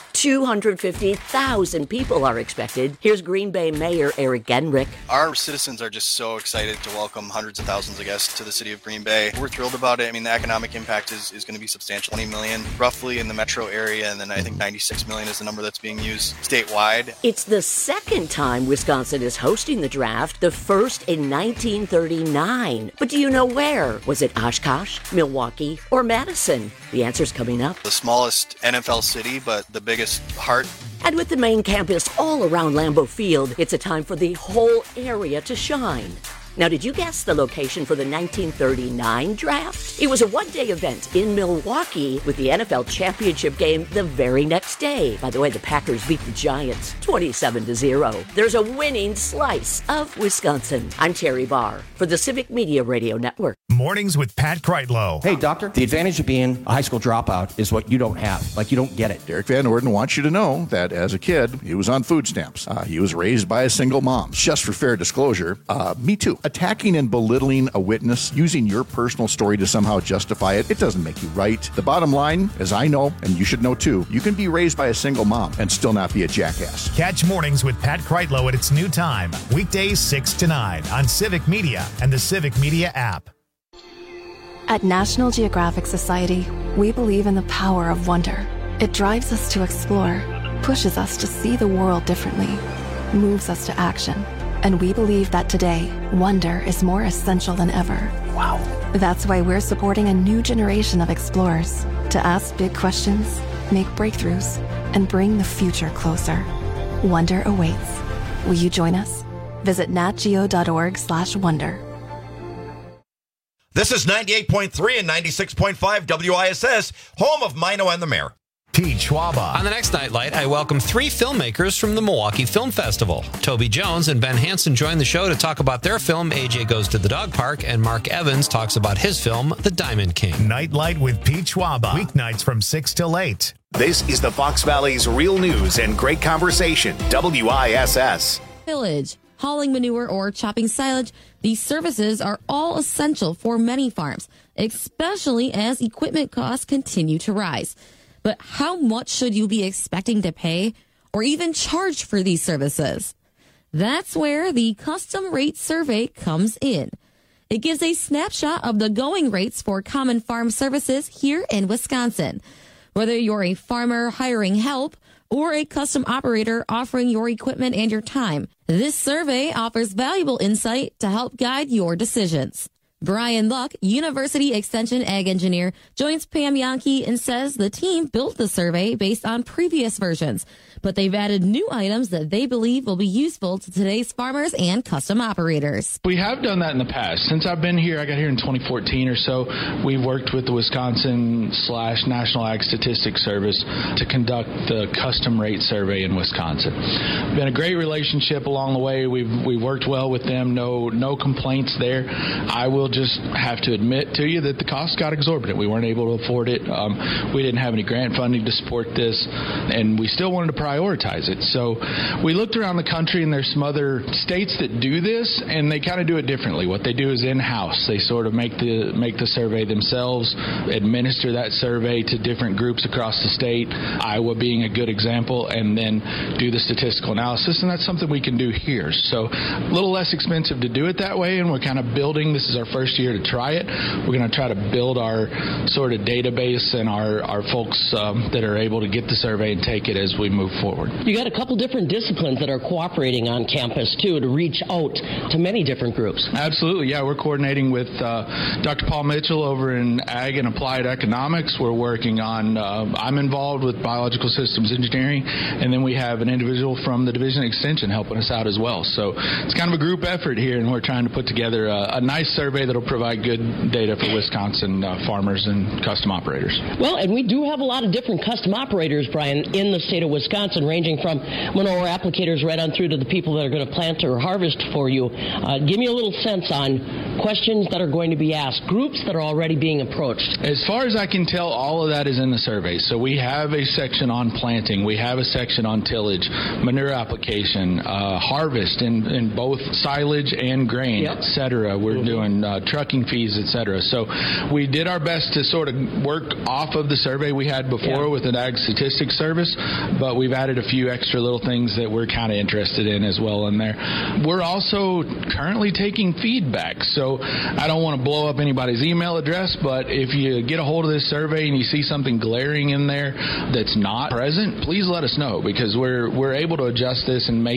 250,000 people are expected. Here's Green Bay Mayor Eric Genrich. Our citizens are just so excited to welcome hundreds of thousands of guests to the city of Green Bay. We're thrilled about it. I mean, the economic impact is going to be substantial. 20 million roughly in the metro area, and then I think 96 million is the number that's being used statewide. It's the second time Wisconsin is hosting the draft, the first in 1939. But do you know where? Was it Oshkosh, Milwaukee, or Madison? The answer's coming up. The smallest NFL city, but the biggest heart. And with the main campus all around Lambeau Field, it's a time for the whole area to shine. Now, did you guess the location for the 1939 draft? It was a one-day event in Milwaukee with the NFL championship game the very next day. By the way, the Packers beat the Giants 27-0. There's a winning slice of Wisconsin. I'm Terry Barr for the Civic Media Radio Network. Mornings with Pat Kreitlow. Hey, doctor, the advantage of being a high school dropout is what you don't have. Like, you don't get it. Derek Van Orden wants you to know that as a kid, he was on food stamps. He was raised by a single mom. Just for fair disclosure, me too. Attacking and belittling a witness, using your personal story to somehow justify it, it doesn't make you right. The bottom line, as I know, and you should know too, you can be raised by a single mom and still not be a jackass. Catch Mornings with Pat Kreitlow at its new time, weekdays 6 to 9 on Civic Media and the Civic Media app. At National Geographic Society, we believe in the power of wonder. It drives us to explore, pushes us to see the world differently, moves us to action. And we believe that today, wonder is more essential than ever. Wow. That's why we're supporting a new generation of explorers to ask big questions, make breakthroughs, and bring the future closer. Wonder awaits. Will you join us? Visit natgeo.org/wonder. This is 98.3 and 96.5 WISS, home of Mino and the Mayor. Pete Schwaba. On the next Nightlight, I welcome 3 filmmakers from the Milwaukee Film Festival. Toby Jones and Ben Hansen join the show to talk about their film, AJ Goes to the Dog Park, and Mark Evans talks about his film, The Diamond King. Nightlight with Pete Schwaba. Weeknights from 6 till 8. This is the Fox Valley's real news and great conversation, WISS. Village, hauling manure, or chopping silage, these services are all essential for many farms, especially as equipment costs continue to rise. But how much should you be expecting to pay or even charge for these services? That's where the custom rate survey comes in. It gives a snapshot of the going rates for common farm services here in Wisconsin. Whether you're a farmer hiring help or a custom operator offering your equipment and your time, this survey offers valuable insight to help guide your decisions. Brian Luck, University Extension Ag Engineer, joins Pam Youngkey and says the team built the survey based on previous versions, but they've added new items that they believe will be useful to today's farmers and custom operators. We have done that in the past. Since I've been here, I got here in 2014 or so, we've worked with the Wisconsin/National Ag Statistics Service to conduct the custom rate survey in Wisconsin. Been a great relationship along the way. We've worked well with them. No complaints there. I will just have to admit to you that the cost got exorbitant. We weren't able to afford it. We didn't have any grant funding to support this, and we still wanted to prioritize it. So we looked around the country, and there's some other states that do this, and they kind of do it differently. What they do is in-house. They sort of make the survey themselves, administer that survey to different groups across the state, Iowa being a good example, and then do the statistical analysis, and that's something we can do here. So a little less expensive to do it that way, and we're kind of building. This is our first first year to try it. We're going to try to build our sort of database and our folks that are able to get the survey and take it as we move forward. You got a couple different disciplines that are cooperating on campus, too, to reach out to many different groups. Absolutely, yeah. We're coordinating with Dr. Paul Mitchell over in Ag and Applied Economics. We're working on, I'm involved with Biological Systems Engineering, and then we have an individual from the Division of Extension helping us out as well. So it's kind of a group effort here, and we're trying to put together a nice survey that'll provide good data for Wisconsin farmers and custom operators. Well, and we do have a lot of different custom operators, Brian, in the state of Wisconsin, ranging from manure applicators right on through to the people that are going to plant or harvest for you. Give me a little sense on questions that are going to be asked, groups that are already being approached. As far as I can tell, all of that is in the survey. So we have a section on planting, we have a section on tillage, manure application, harvest in both silage and grain, et cetera. We're doing trucking fees, et cetera. So we did our best to sort of work off of the survey we had before with an Ag Statistics Service, but we've added a few extra little things that we're kind of interested in as well in there. We're also currently taking feedback, so I don't want to blow up anybody's email address, but if you get a hold of this survey and you see something glaring in there that's not present, please let us know, because we're able to adjust this and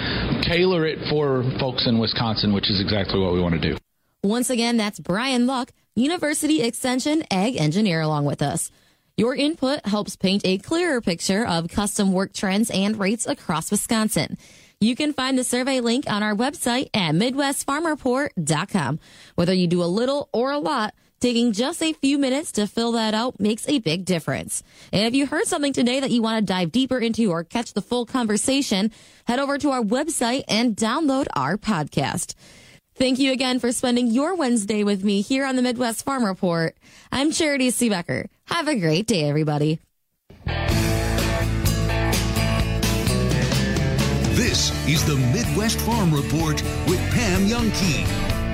tailor it for folks in Wisconsin, which is exactly what we want to do. Once again, that's Brian Luck, University Extension Ag Engineer, along with us. Your input helps paint a clearer picture of custom work trends and rates across Wisconsin. You can find the survey link on our website at MidwestFarmReport.com. Whether you do a little or a lot, taking just a few minutes to fill that out makes a big difference. And if you heard something today that you want to dive deeper into or catch the full conversation, head over to our website and download our podcast. Thank you again for spending your Wednesday with me here on the Midwest Farm Report. I'm Charity Seebecker. Have a great day, everybody. This is the Midwest Farm Report with Pam Youngkey.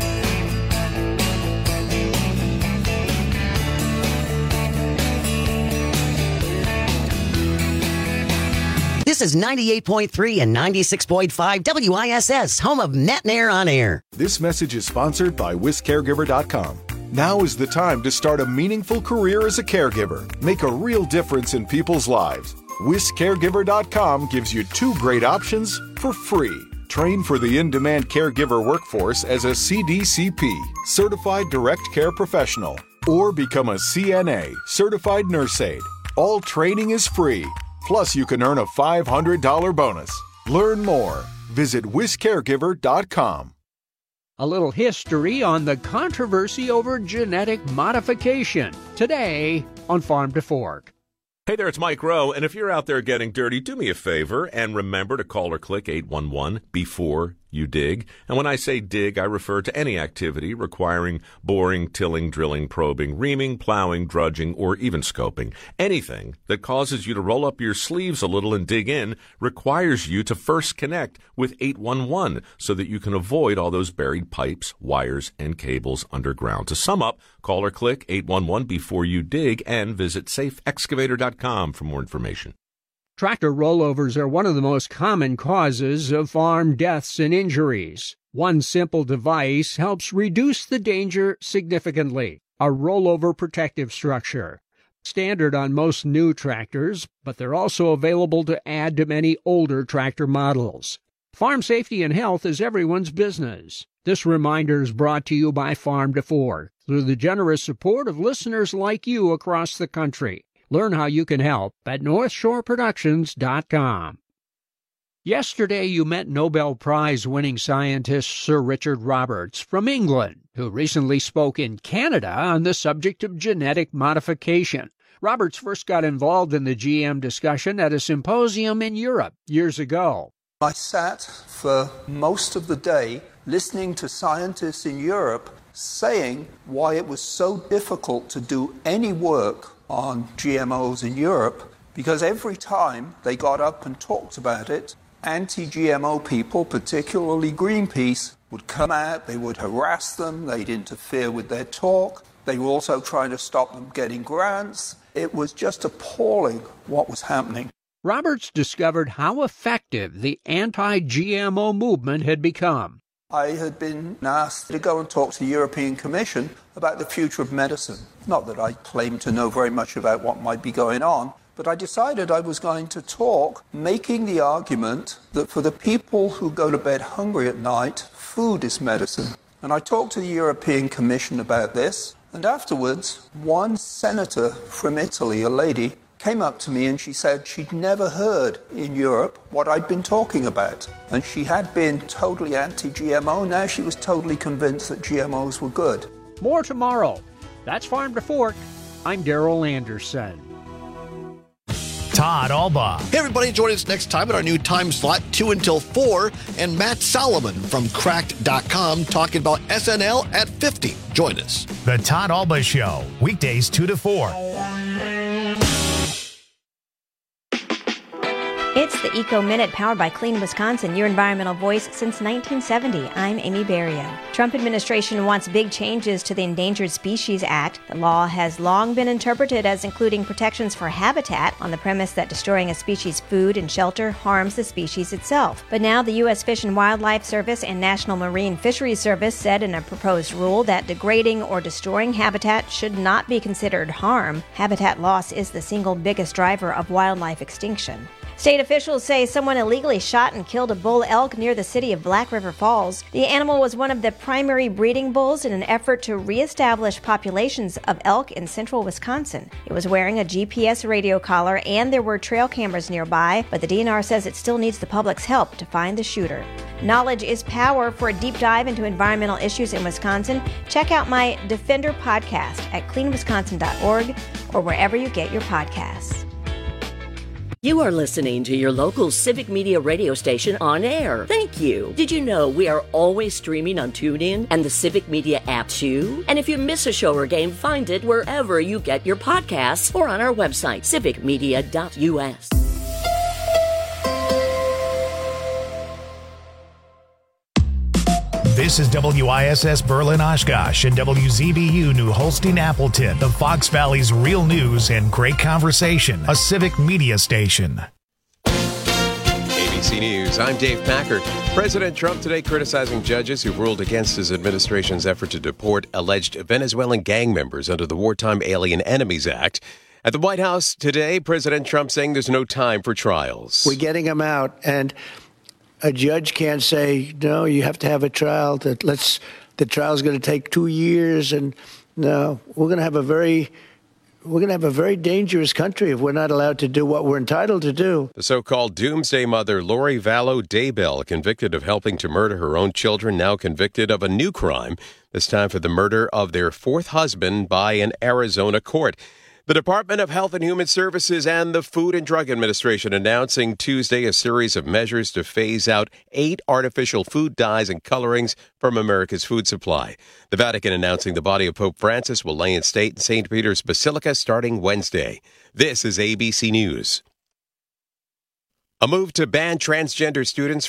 This is 98.3 and 96.5 WISS, home of Net and Air on Air. This message is sponsored by WisCaregiver.com. Now is the time to start a meaningful career as a caregiver. Make a real difference in people's lives. WisCaregiver.com gives you 2 great options for free. Train for the in-demand caregiver workforce as a CDCP, Certified Direct Care Professional, or become a CNA, Certified Nurse Aide. All training is free. Plus, you can earn a $500 bonus. Learn more. Visit WisCaregiver.com. A little history on the controversy over genetic modification. Today on Farm to Fork. Hey there, it's Mike Rowe, and if you're out there getting dirty, do me a favor and remember to call or click 811 before you dig. And when I say dig, I refer to any activity requiring boring, tilling, drilling, probing, reaming, plowing, drudging, or even scoping. Anything that causes you to roll up your sleeves a little and dig in requires you to first connect with 811 so that you can avoid all those buried pipes, wires, and cables underground. To sum up, call or click 811 before you dig and visit safeexcavator.com for more information. Tractor rollovers are one of the most common causes of farm deaths and injuries. One simple device helps reduce the danger significantly. A rollover protective structure. Standard on most new tractors, but they're also available to add to many older tractor models. Farm safety and health is everyone's business. This reminder is brought to you by Farm to Fork through the generous support of listeners like you across the country. Learn how you can help at NorthshoreProductions.com. Yesterday, you met Nobel Prize-winning scientist Sir Richard Roberts from England, who recently spoke in Canada on the subject of genetic modification. Roberts first got involved in the GM discussion at a symposium in Europe years ago. I sat for most of the day listening to scientists in Europe saying why it was so difficult to do any work on GMOs in Europe, because every time they got up and talked about it, anti-GMO people, particularly Greenpeace, would come out, they would harass them, they'd interfere with their talk, they were also trying to stop them getting grants. It was just appalling what was happening. Roberts discovered how effective the anti-GMO movement had become. I had been asked to go and talk to the European Commission about the future of medicine. Not that I claim to know very much about what might be going on, but I decided I was going to talk, making the argument that for the people who go to bed hungry at night, food is medicine. And I talked to the European Commission about this, and afterwards, one senator from Italy, a lady, came up to me and she said she'd never heard in Europe what I'd been talking about. And she had been totally anti-GMO. Now she was totally convinced that GMOs were good. More tomorrow. That's Farm to Fork. I'm Darrell Anderson. Todd Alba. Hey, everybody, join us next time at our new time slot, 2 until 4, and Matt Solomon from Cracked.com talking about SNL at 50. Join us. The Todd Alba Show, weekdays 2 to 4. It's the Eco Minute powered by Clean Wisconsin, your environmental voice since 1970. I'm Amy Berrio. Trump administration wants big changes to the Endangered Species Act. The law has long been interpreted as including protections for habitat on the premise that destroying a species' food and shelter harms the species itself. But now the U.S. Fish and Wildlife Service and National Marine Fisheries Service said in a proposed rule that degrading or destroying habitat should not be considered harm. Habitat loss is the single biggest driver of wildlife extinction. State officials say someone illegally shot and killed a bull elk near the city of Black River Falls. The animal was one of the primary breeding bulls in an effort to reestablish populations of elk in central Wisconsin. It was wearing a GPS radio collar and there were trail cameras nearby, but the DNR says it still needs the public's help to find the shooter. Knowledge is power. For a deep dive into environmental issues in Wisconsin, check out my Defender podcast at cleanwisconsin.org or wherever you get your podcasts. You are listening to your local Civic Media radio station on air. Thank you. Did you know we are always streaming on TuneIn and the Civic Media app too? And if you miss a show or game, find it wherever you get your podcasts or on our website, civicmedia.us. This is WISS Berlin Oshkosh and WZBU New Holstein Appleton, the Fox Valley's real news and great conversation, a civic media station. ABC News, I'm Dave Packard. President Trump today criticizing judges who ruled against his administration's effort to deport alleged Venezuelan gang members under the Wartime Alien Enemies Act. At the White House today, President Trump saying there's no time for trials. We're getting them out, and a judge can't say, no, you have to have a trial. The trial's going to take 2 years, and no, we're going to have a very dangerous country if we're not allowed to do what we're entitled to do. The so-called doomsday mother, Lori Vallow Daybell, convicted of helping to murder her own children, now convicted of a new crime, this time for the murder of their fourth husband by an Arizona court. The Department of Health and Human Services and the Food and Drug Administration announcing Tuesday a series of measures to phase out 8 artificial food dyes and colorings from America's food supply. The Vatican announcing the body of Pope Francis will lay in state in St. Peter's Basilica starting Wednesday. This is ABC News. A move to ban transgender students